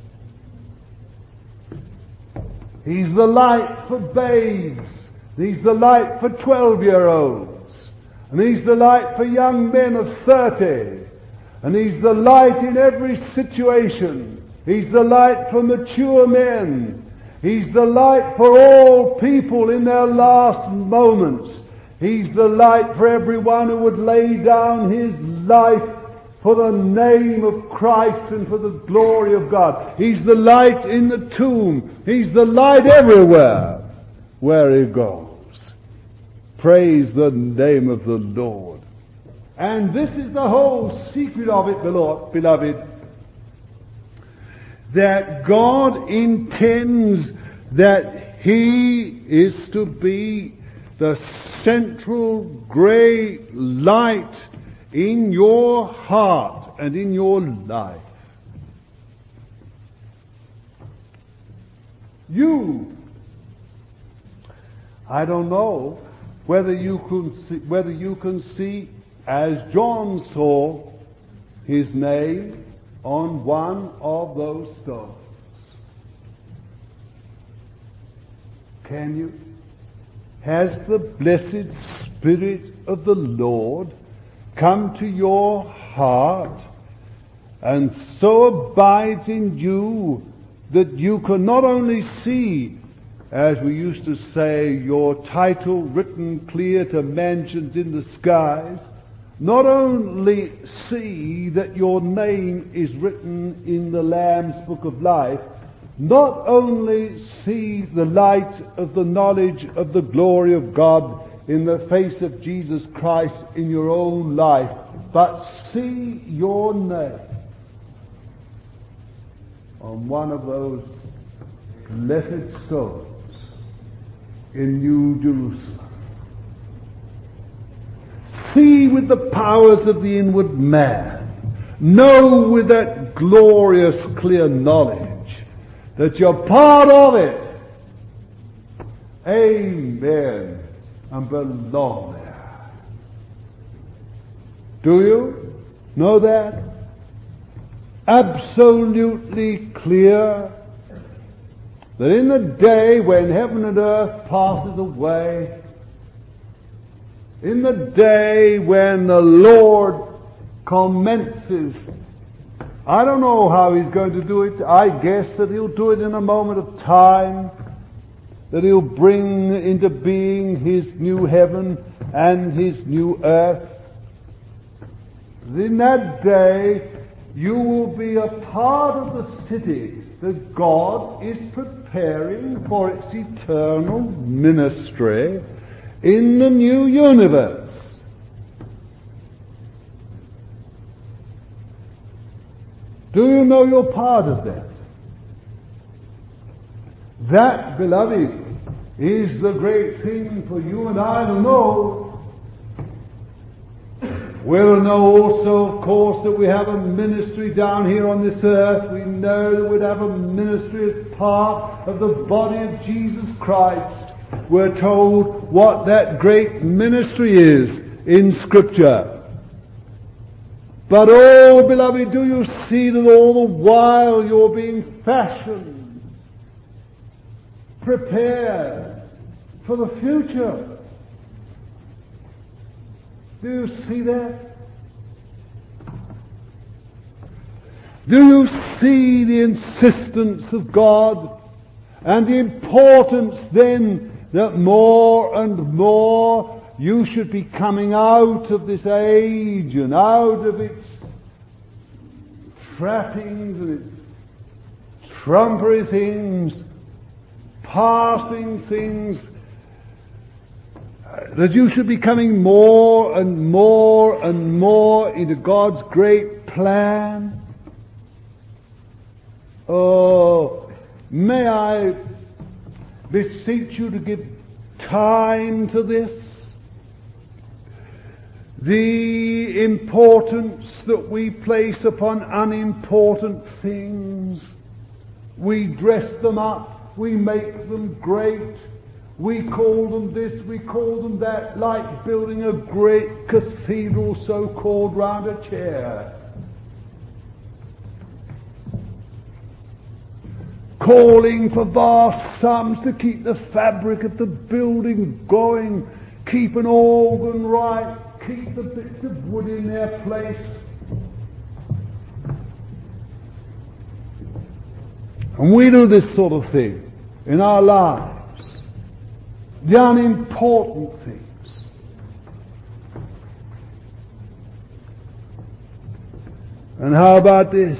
[SPEAKER 1] He's the light for babes. He's the light for twelve-year-olds. And He's the light for young men of thirty. And He's the light in every situation. He's the light for mature men. He's the light for all people in their last moments. He's the light for everyone who would lay down his life for the name of Christ and for the glory of God. He's the light in the tomb. He's the light everywhere where He goes. Praise the name of the Lord. And this is the whole secret of it, beloved, that God intends that He is to be the central great light in your heart and in your life. You, I don't know whether you can see, whether you can see, as John saw, his name on one of those stones. Can you? Has the blessed Spirit of the Lord come to your heart and so abides in you that you can not only see, as we used to say, your title written clear to mansions in the skies, not only see that your name is written in the Lamb's Book of Life, not only see the light of the knowledge of the glory of God in the face of Jesus Christ in your own life, but see your name on one of those blessed souls in New Jerusalem. See with the powers of the inward man. Know with that glorious clear knowledge that you're part of it. Amen. And belong there. Do you know that? Absolutely clear that in the day when heaven and earth passes away, in the day when the Lord commences, I don't know how He's going to do it. I guess that He'll do it in a moment of time, that He'll bring into being His new heaven and His new earth. In that day, you will be a part of the city that God is preparing for its eternal ministry in the new universe. Do you know you're part of that? That, beloved, is the great thing for you and I to know. We'll know also, of course, that we have a ministry down here on this earth. We know that we'd have a ministry as part of the body of Jesus Christ. We're told what that great ministry is in Scripture. But, oh, beloved, do you see that all the while you're being fashioned, prepared for the future? Do you see that? Do you see the insistence of God and the importance then that more and more you should be coming out of this age and out of its trappings and its trumpery things, passing things, that you should be coming more and more and more into God's great plan? Oh, may I beseech you to give time to this? The importance that we place upon unimportant things, we dress them up, we make them great, we call them this, we call them that, like building a great cathedral so-called round a chair. Calling for vast sums to keep the fabric of the building going, keep an organ right, keep the bits of wood in their place. And we do this sort of thing in our lives. The unimportant things. And how about this?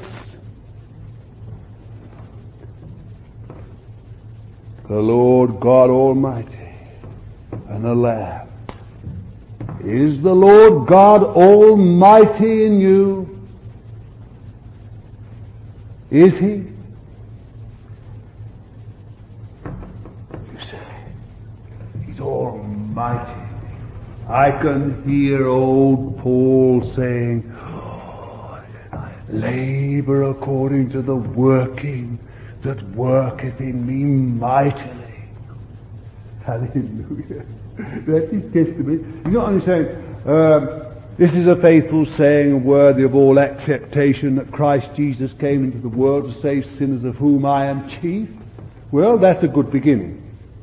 [SPEAKER 1] The Lord God Almighty and the Lamb. Is the Lord God Almighty in you? Is He? You say, He's Almighty. I can hear old Paul saying, oh, labor according to the working that worketh in me mightily. Hallelujah. That's his testimony. He's not only saying, um, this is a faithful saying, worthy of all acceptation, that Christ Jesus came into the world to save sinners, of whom I am chief. Well, that's a good beginning.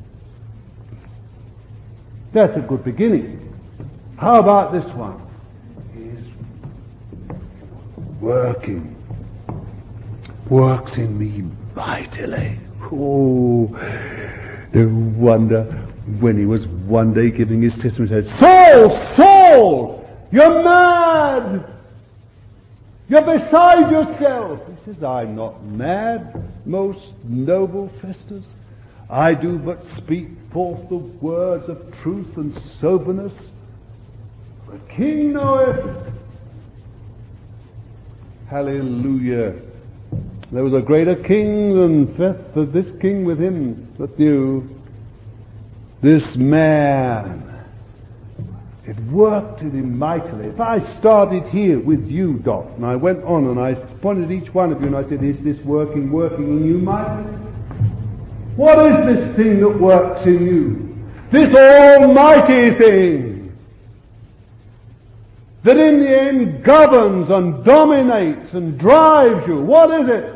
[SPEAKER 1] That's a good beginning. How about this one? He's working. Works in me mightily. Oh, no wonder when he was one day giving his testimony, he said, Saul, Saul, you're mad! You're beside yourself. He says, I'm not mad, most noble Festus. I do but speak forth the words of truth and soberness. The king knoweth. Hallelujah. There was a greater king than Feth, than this king with him that knew. This man, it worked in him mightily. If I started here with you, Dot, and I went on and I pointed each one of you and I said, is this working, working in you mightily? What is this thing that works in you? This almighty thing that in the end governs and dominates and drives you. What is it?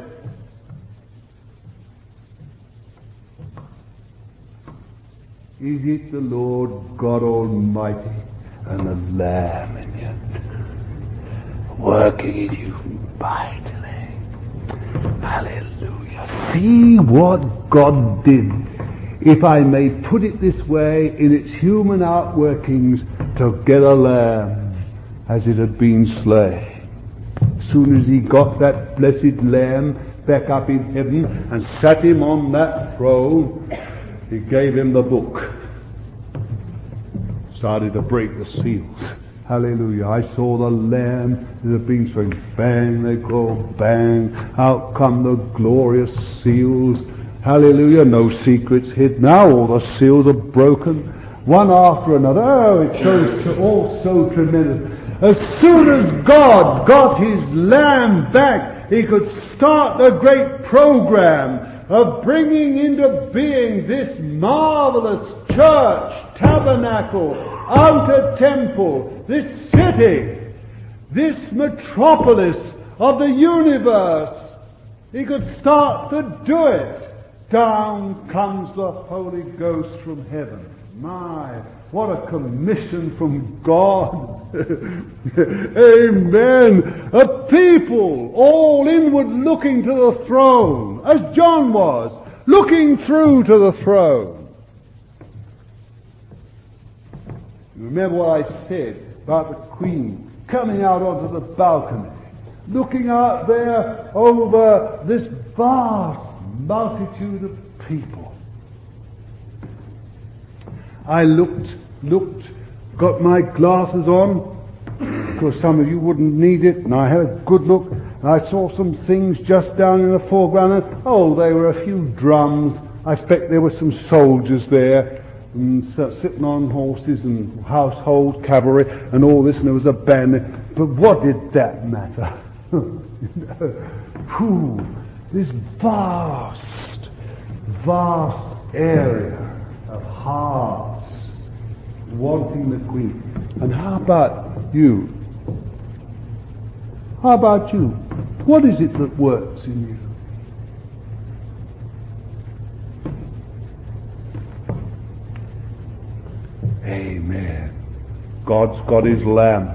[SPEAKER 1] Is it the Lord God Almighty and the Lamb in you, working in you mightily? Hallelujah. See what God did, if I may put it this way, in its human outworkings, to get a lamb as it had been slain. As soon as he got that blessed lamb back up in heaven and sat him on that throne, he gave him the book. Started to break the seals. Hallelujah. I saw the lamb that had been slain. Bang, they go, bang. Out come the glorious seals. Hallelujah. No secrets hid. Now all the seals are broken, one after another. Oh, it shows all so tremendous. As soon as God got his lamb back, he could start the great program of bringing into being this marvelous church, tabernacle, outer temple, this city, this metropolis of the universe. He could start to do it. Down comes the Holy Ghost from heaven. My, what a commission from God. Amen. A people all inward looking to the throne, as John was, looking through to the throne. You remember what I said about the Queen coming out onto the balcony, looking out there over this vast multitude of people. I looked, looked, got my glasses on, because some of you wouldn't need it, and I had a good look, and I saw some things just down in the foreground, and oh, there were a few drums. I expect there were some soldiers there, and so, sitting on horses, and household cavalry, and all this, and there was a band there. But what did that matter? Whew, this vast, vast area of hearts wanting the Queen. And how about you? How about you? What is it that works in you? Amen. God's got his lamb.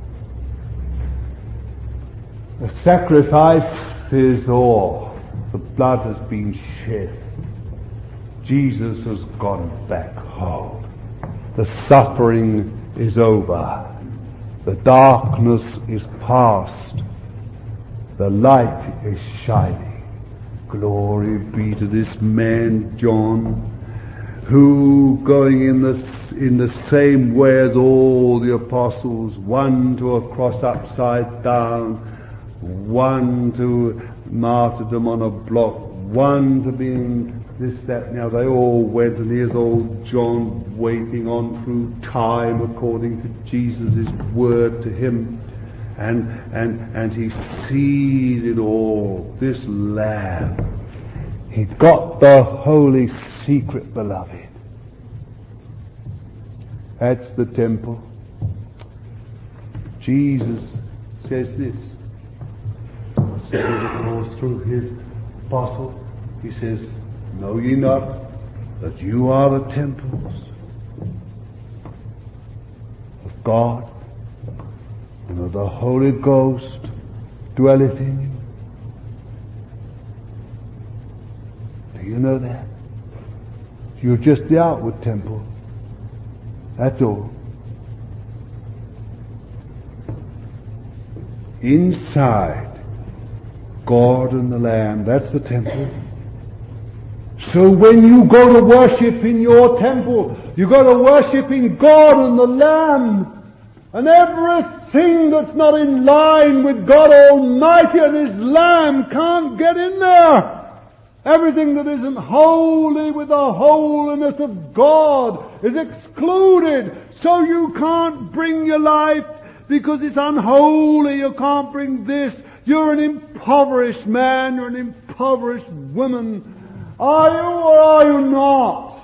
[SPEAKER 1] The sacrifice is all. The blood has been shed. Jesus has gone back home. The suffering is over. The darkness is past. The light is shining. Glory be to this man John, who, going in the in the same way as all the apostles, one to a cross upside down, one to martyrdom on a block, one to being this, that, now they all went, and here's old John waiting on through time according to Jesus' word to him, and and and he sees it all, this lamb. He's got the holy secret, beloved. That's the temple. Jesus says this. He says it, of course, through his apostle. He says, know ye not that you are the temples of God, and that the Holy Ghost dwelleth in you? Do you know that? You're just the outward temple. That's all. inside God and the Lamb. That's the temple. So when you go to worship in your temple, you go to worship in God and the Lamb. And everything that's not in line with God Almighty and His Lamb can't get in there. Everything that isn't holy with the holiness of God is excluded. So you can't bring your life because it's unholy. You can't bring this. You're an impoverished man. You're an impoverished woman. Are you or are you not?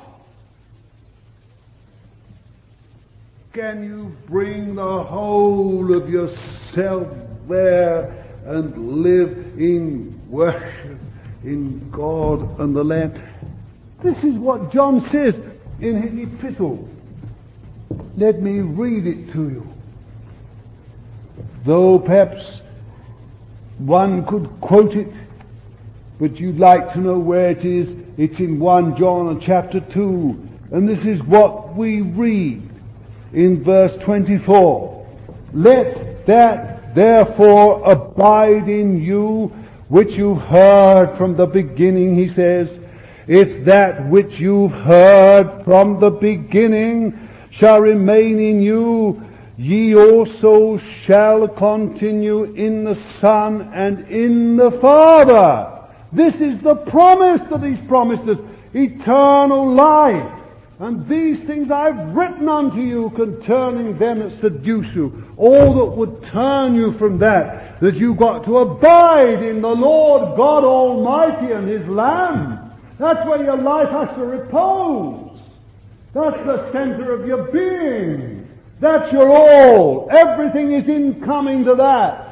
[SPEAKER 1] Can you bring the whole of yourself there and live in worship in God and the Lamb? This is what John says in his epistle. Let me read it to you. Though perhaps one could quote it, but you'd like to know where it is. It's in First John chapter two. And this is what we read in verse twenty-four. Let that therefore abide in you which you've heard from the beginning, he says. If that which you've heard from the beginning shall remain in you, ye also shall continue in the Son and in the Father. This is the promise that He's promised us, eternal life. And these things I've written unto you concerning them that seduce you. All that would turn you from that, that you've got to abide in the Lord God Almighty and His Lamb. That's where your life has to repose. That's the center of your being. That's your all. Everything is in coming to that.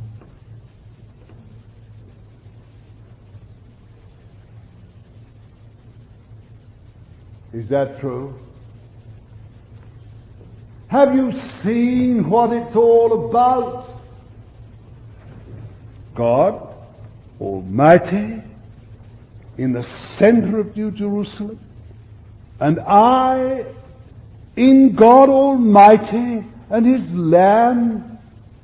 [SPEAKER 1] Is that true? Have you seen what it's all about? God Almighty in the center of New Jerusalem, and I in God Almighty and His Lamb.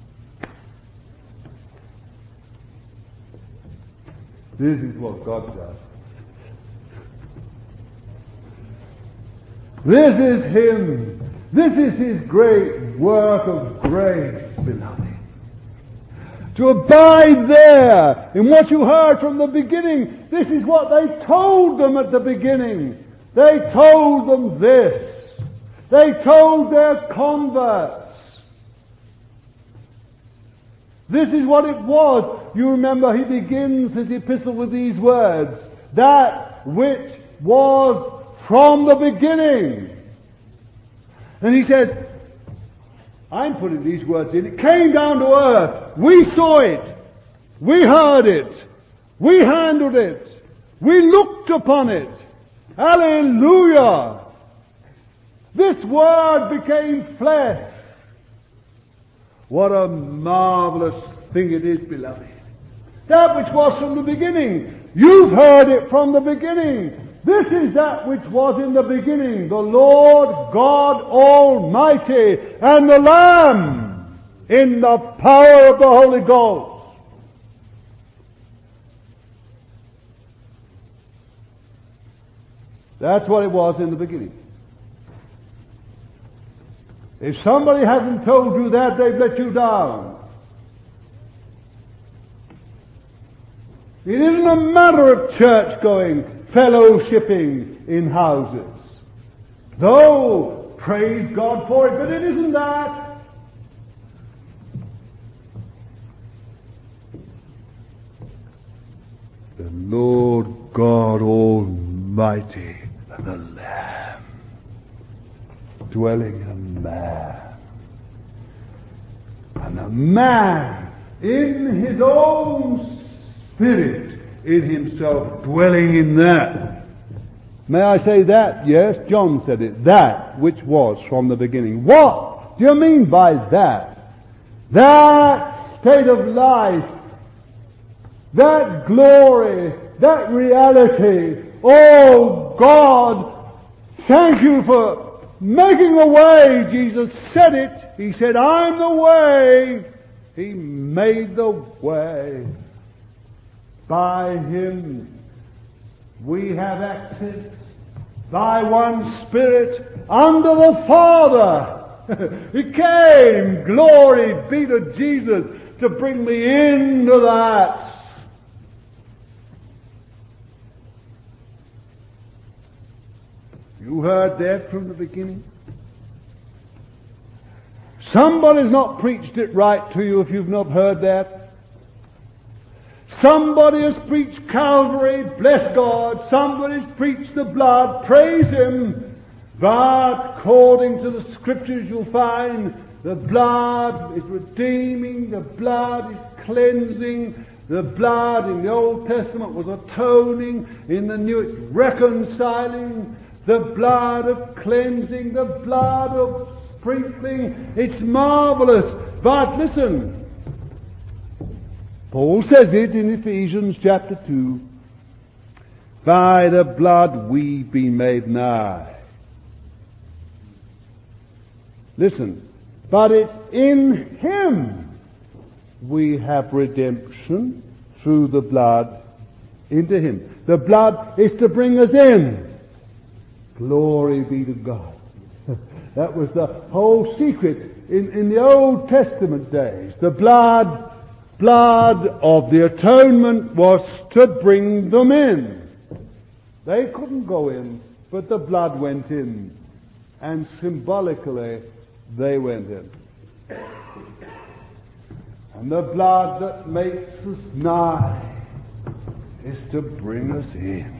[SPEAKER 1] This is what God does. This is Him. This is His great work of grace, beloved. To abide there in what you heard from the beginning. This is what they told them at the beginning. They told them this. They told their converts. This is what it was. You remember he begins his epistle with these words. That which was from the beginning. And he says, I'm putting these words in. It came down to earth. We saw it. We heard it. We handled it. We looked upon it. Hallelujah! This Word became flesh. What a marvelous thing it is, beloved. That which was from the beginning. You've heard it from the beginning. This is that which was in the beginning, the Lord God Almighty and the Lamb in the power of the Holy Ghost. That's what it was in the beginning. If somebody hasn't told you that, they've let you down. It isn't a matter of church going, fellowshipping in houses. Though, praise God for it, but it isn't that. The Lord God Almighty and the Lamb dwelling in a man. And a man in his own spirit, in himself, dwelling in that. May I say that? Yes, John said it. That which was from the beginning. What do you mean by that? That state of life, that glory, that reality. Oh God, thank you for making a way. Jesus said it. He said, I'm the way, He made the way. By Him we have access by one Spirit unto the Father. He came, glory be to Jesus, to bring me into that. You heard that from the beginning? Somebody's not preached it right to you if you've not heard that. Somebody has preached Calvary, bless God. Somebody's preached the blood, praise Him. But according to the Scriptures you'll find the blood is redeeming, the blood is cleansing, the blood in the Old Testament was atoning, in the New it's reconciling, the blood of cleansing, the blood of sprinkling. It's marvelous. But listen, Paul says it in Ephesians chapter two. By the blood we be made nigh. Listen, but it's in Him we have redemption through the blood into Him. The blood is to bring us in. Glory be to God. That was the whole secret in, in the Old Testament days. The blood Blood of the atonement was to bring them in. They couldn't go in, but the blood went in. And symbolically, they went in. And the blood that makes us nigh is to bring us in.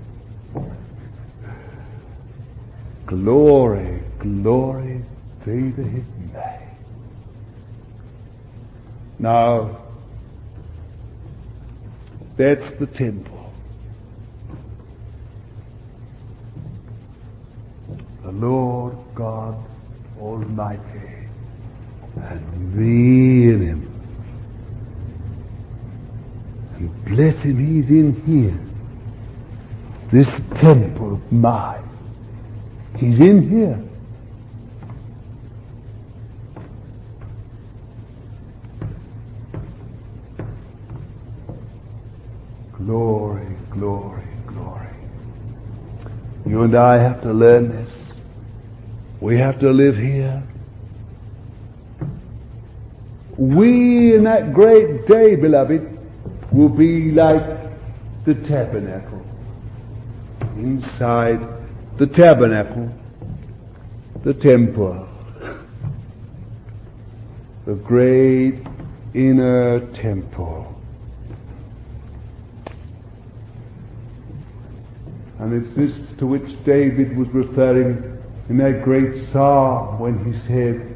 [SPEAKER 1] Glory, glory be to His name. Now, that's the temple. The Lord God Almighty and me in Him. And bless Him, He's in here. This temple of mine. He's in here. Glory, glory, glory. You and I have to learn this. We have to live here. We in that great day, beloved, will be like the tabernacle. Inside the tabernacle, the temple, the great inner temple. And it's this to which David was referring in that great psalm when he said,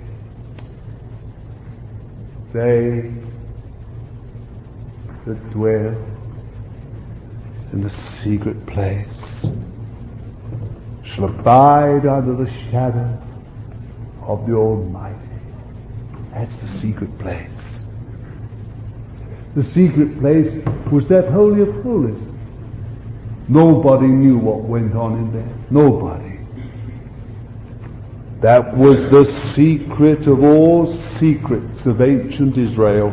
[SPEAKER 1] they that dwell in the secret place shall abide under the shadow of the Almighty. That's the secret place. The secret place was that Holy of Holies. Nobody knew what went on in there. Nobody. That was the secret of all secrets of ancient Israel.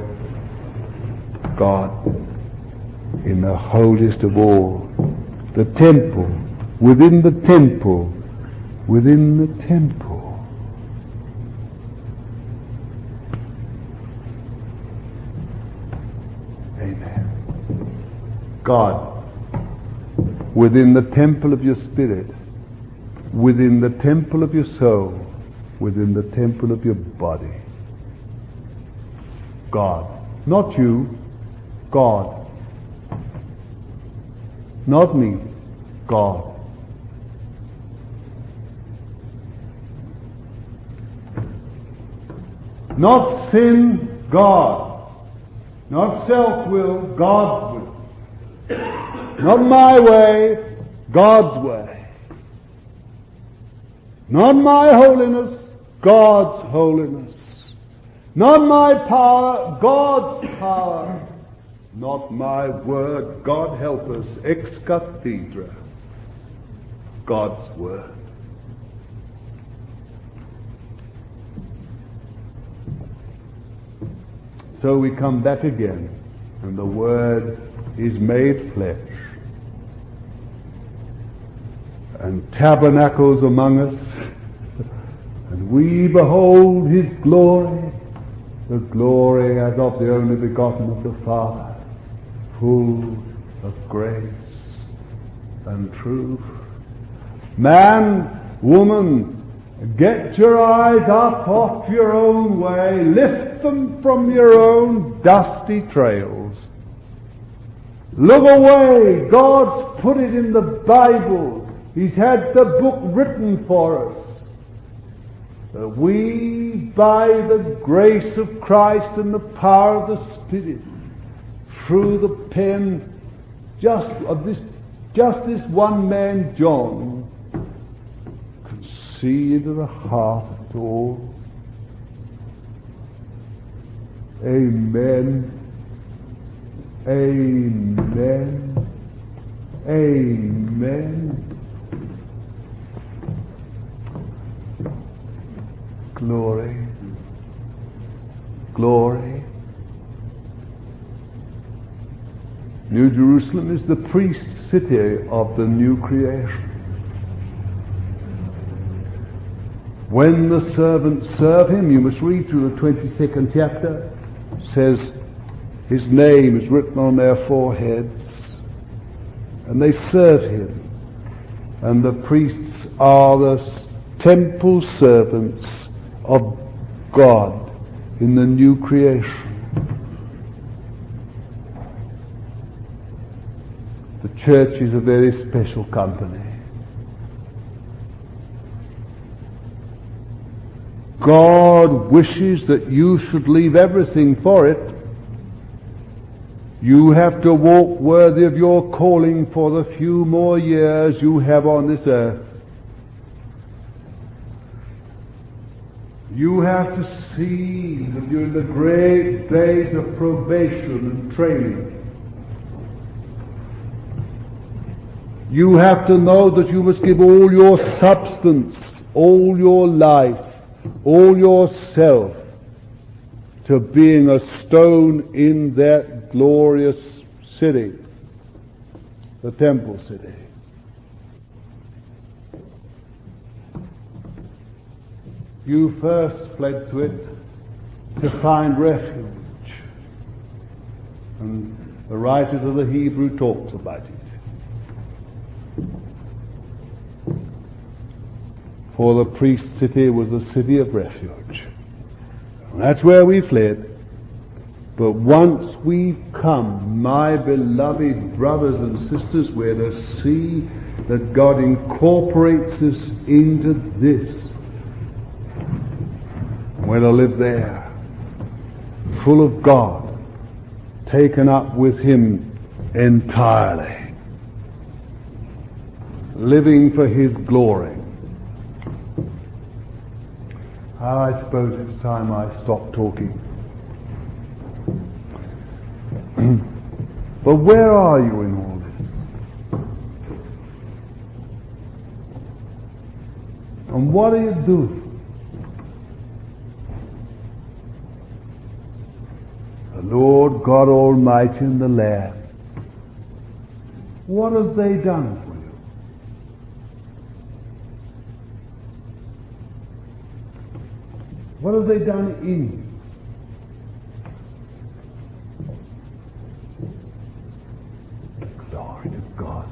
[SPEAKER 1] God in the holiest of all. The temple, within the temple, within the temple. Amen. God within the temple of your spirit, within the temple of your soul, within the temple of your body. God. Not you. God. Not me. God. Not sin. God. Not self-will. God's will. Not my way, God's way. Not my holiness, God's holiness. Not my power, God's power. Not my word, God help us, ex cathedra. God's word. So we come back again, and the Word is made flesh and tabernacles among us, and we behold his glory, the glory as of the only begotten of the Father, full of grace and truth. Man, woman, get your eyes up off your own way, lift them from your own dusty trails. Look away. God's put it in the Bible. He's had the book written for us, that we, by the grace of Christ and the power of the Spirit, through the pen just of this, just this one man, John, can see into the heart of it all. Amen. Amen. Amen. Glory. Glory. New Jerusalem is the priest city of the new creation. When the servants serve him, you must read through the twenty-second chapter, it says his name is written on their foreheads, and they serve him. And the priests are the temple servants of God in the new creation. The church is a very special company. God wishes that you should leave everything for it. You have to walk worthy of your calling for the few more years you have on this earth. You have to see that you're in the great days of probation and training. You have to know that you must give all your substance, all your life, all yourself to being a stone in that glorious city, the temple city. You first fled to it to find refuge, and the writer to the Hebrew talks about it. For the priest city was a city of refuge. And that's where we fled. But once we've come, my beloved brothers and sisters, we're to see that God incorporates us into this. We're to live there, full of God, taken up with him entirely, living for his glory. I suppose it's time I stopped talking. But where are you in all this? And what are you doing? The Lord God Almighty and the Lamb, what have they done for you? What have they done in you? Glory to God.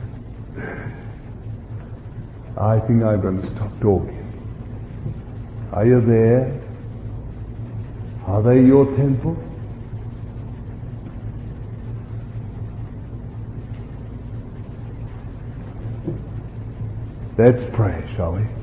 [SPEAKER 1] I think I'm going to stop talking. Are you there? Are they your temple? Let's pray, shall we?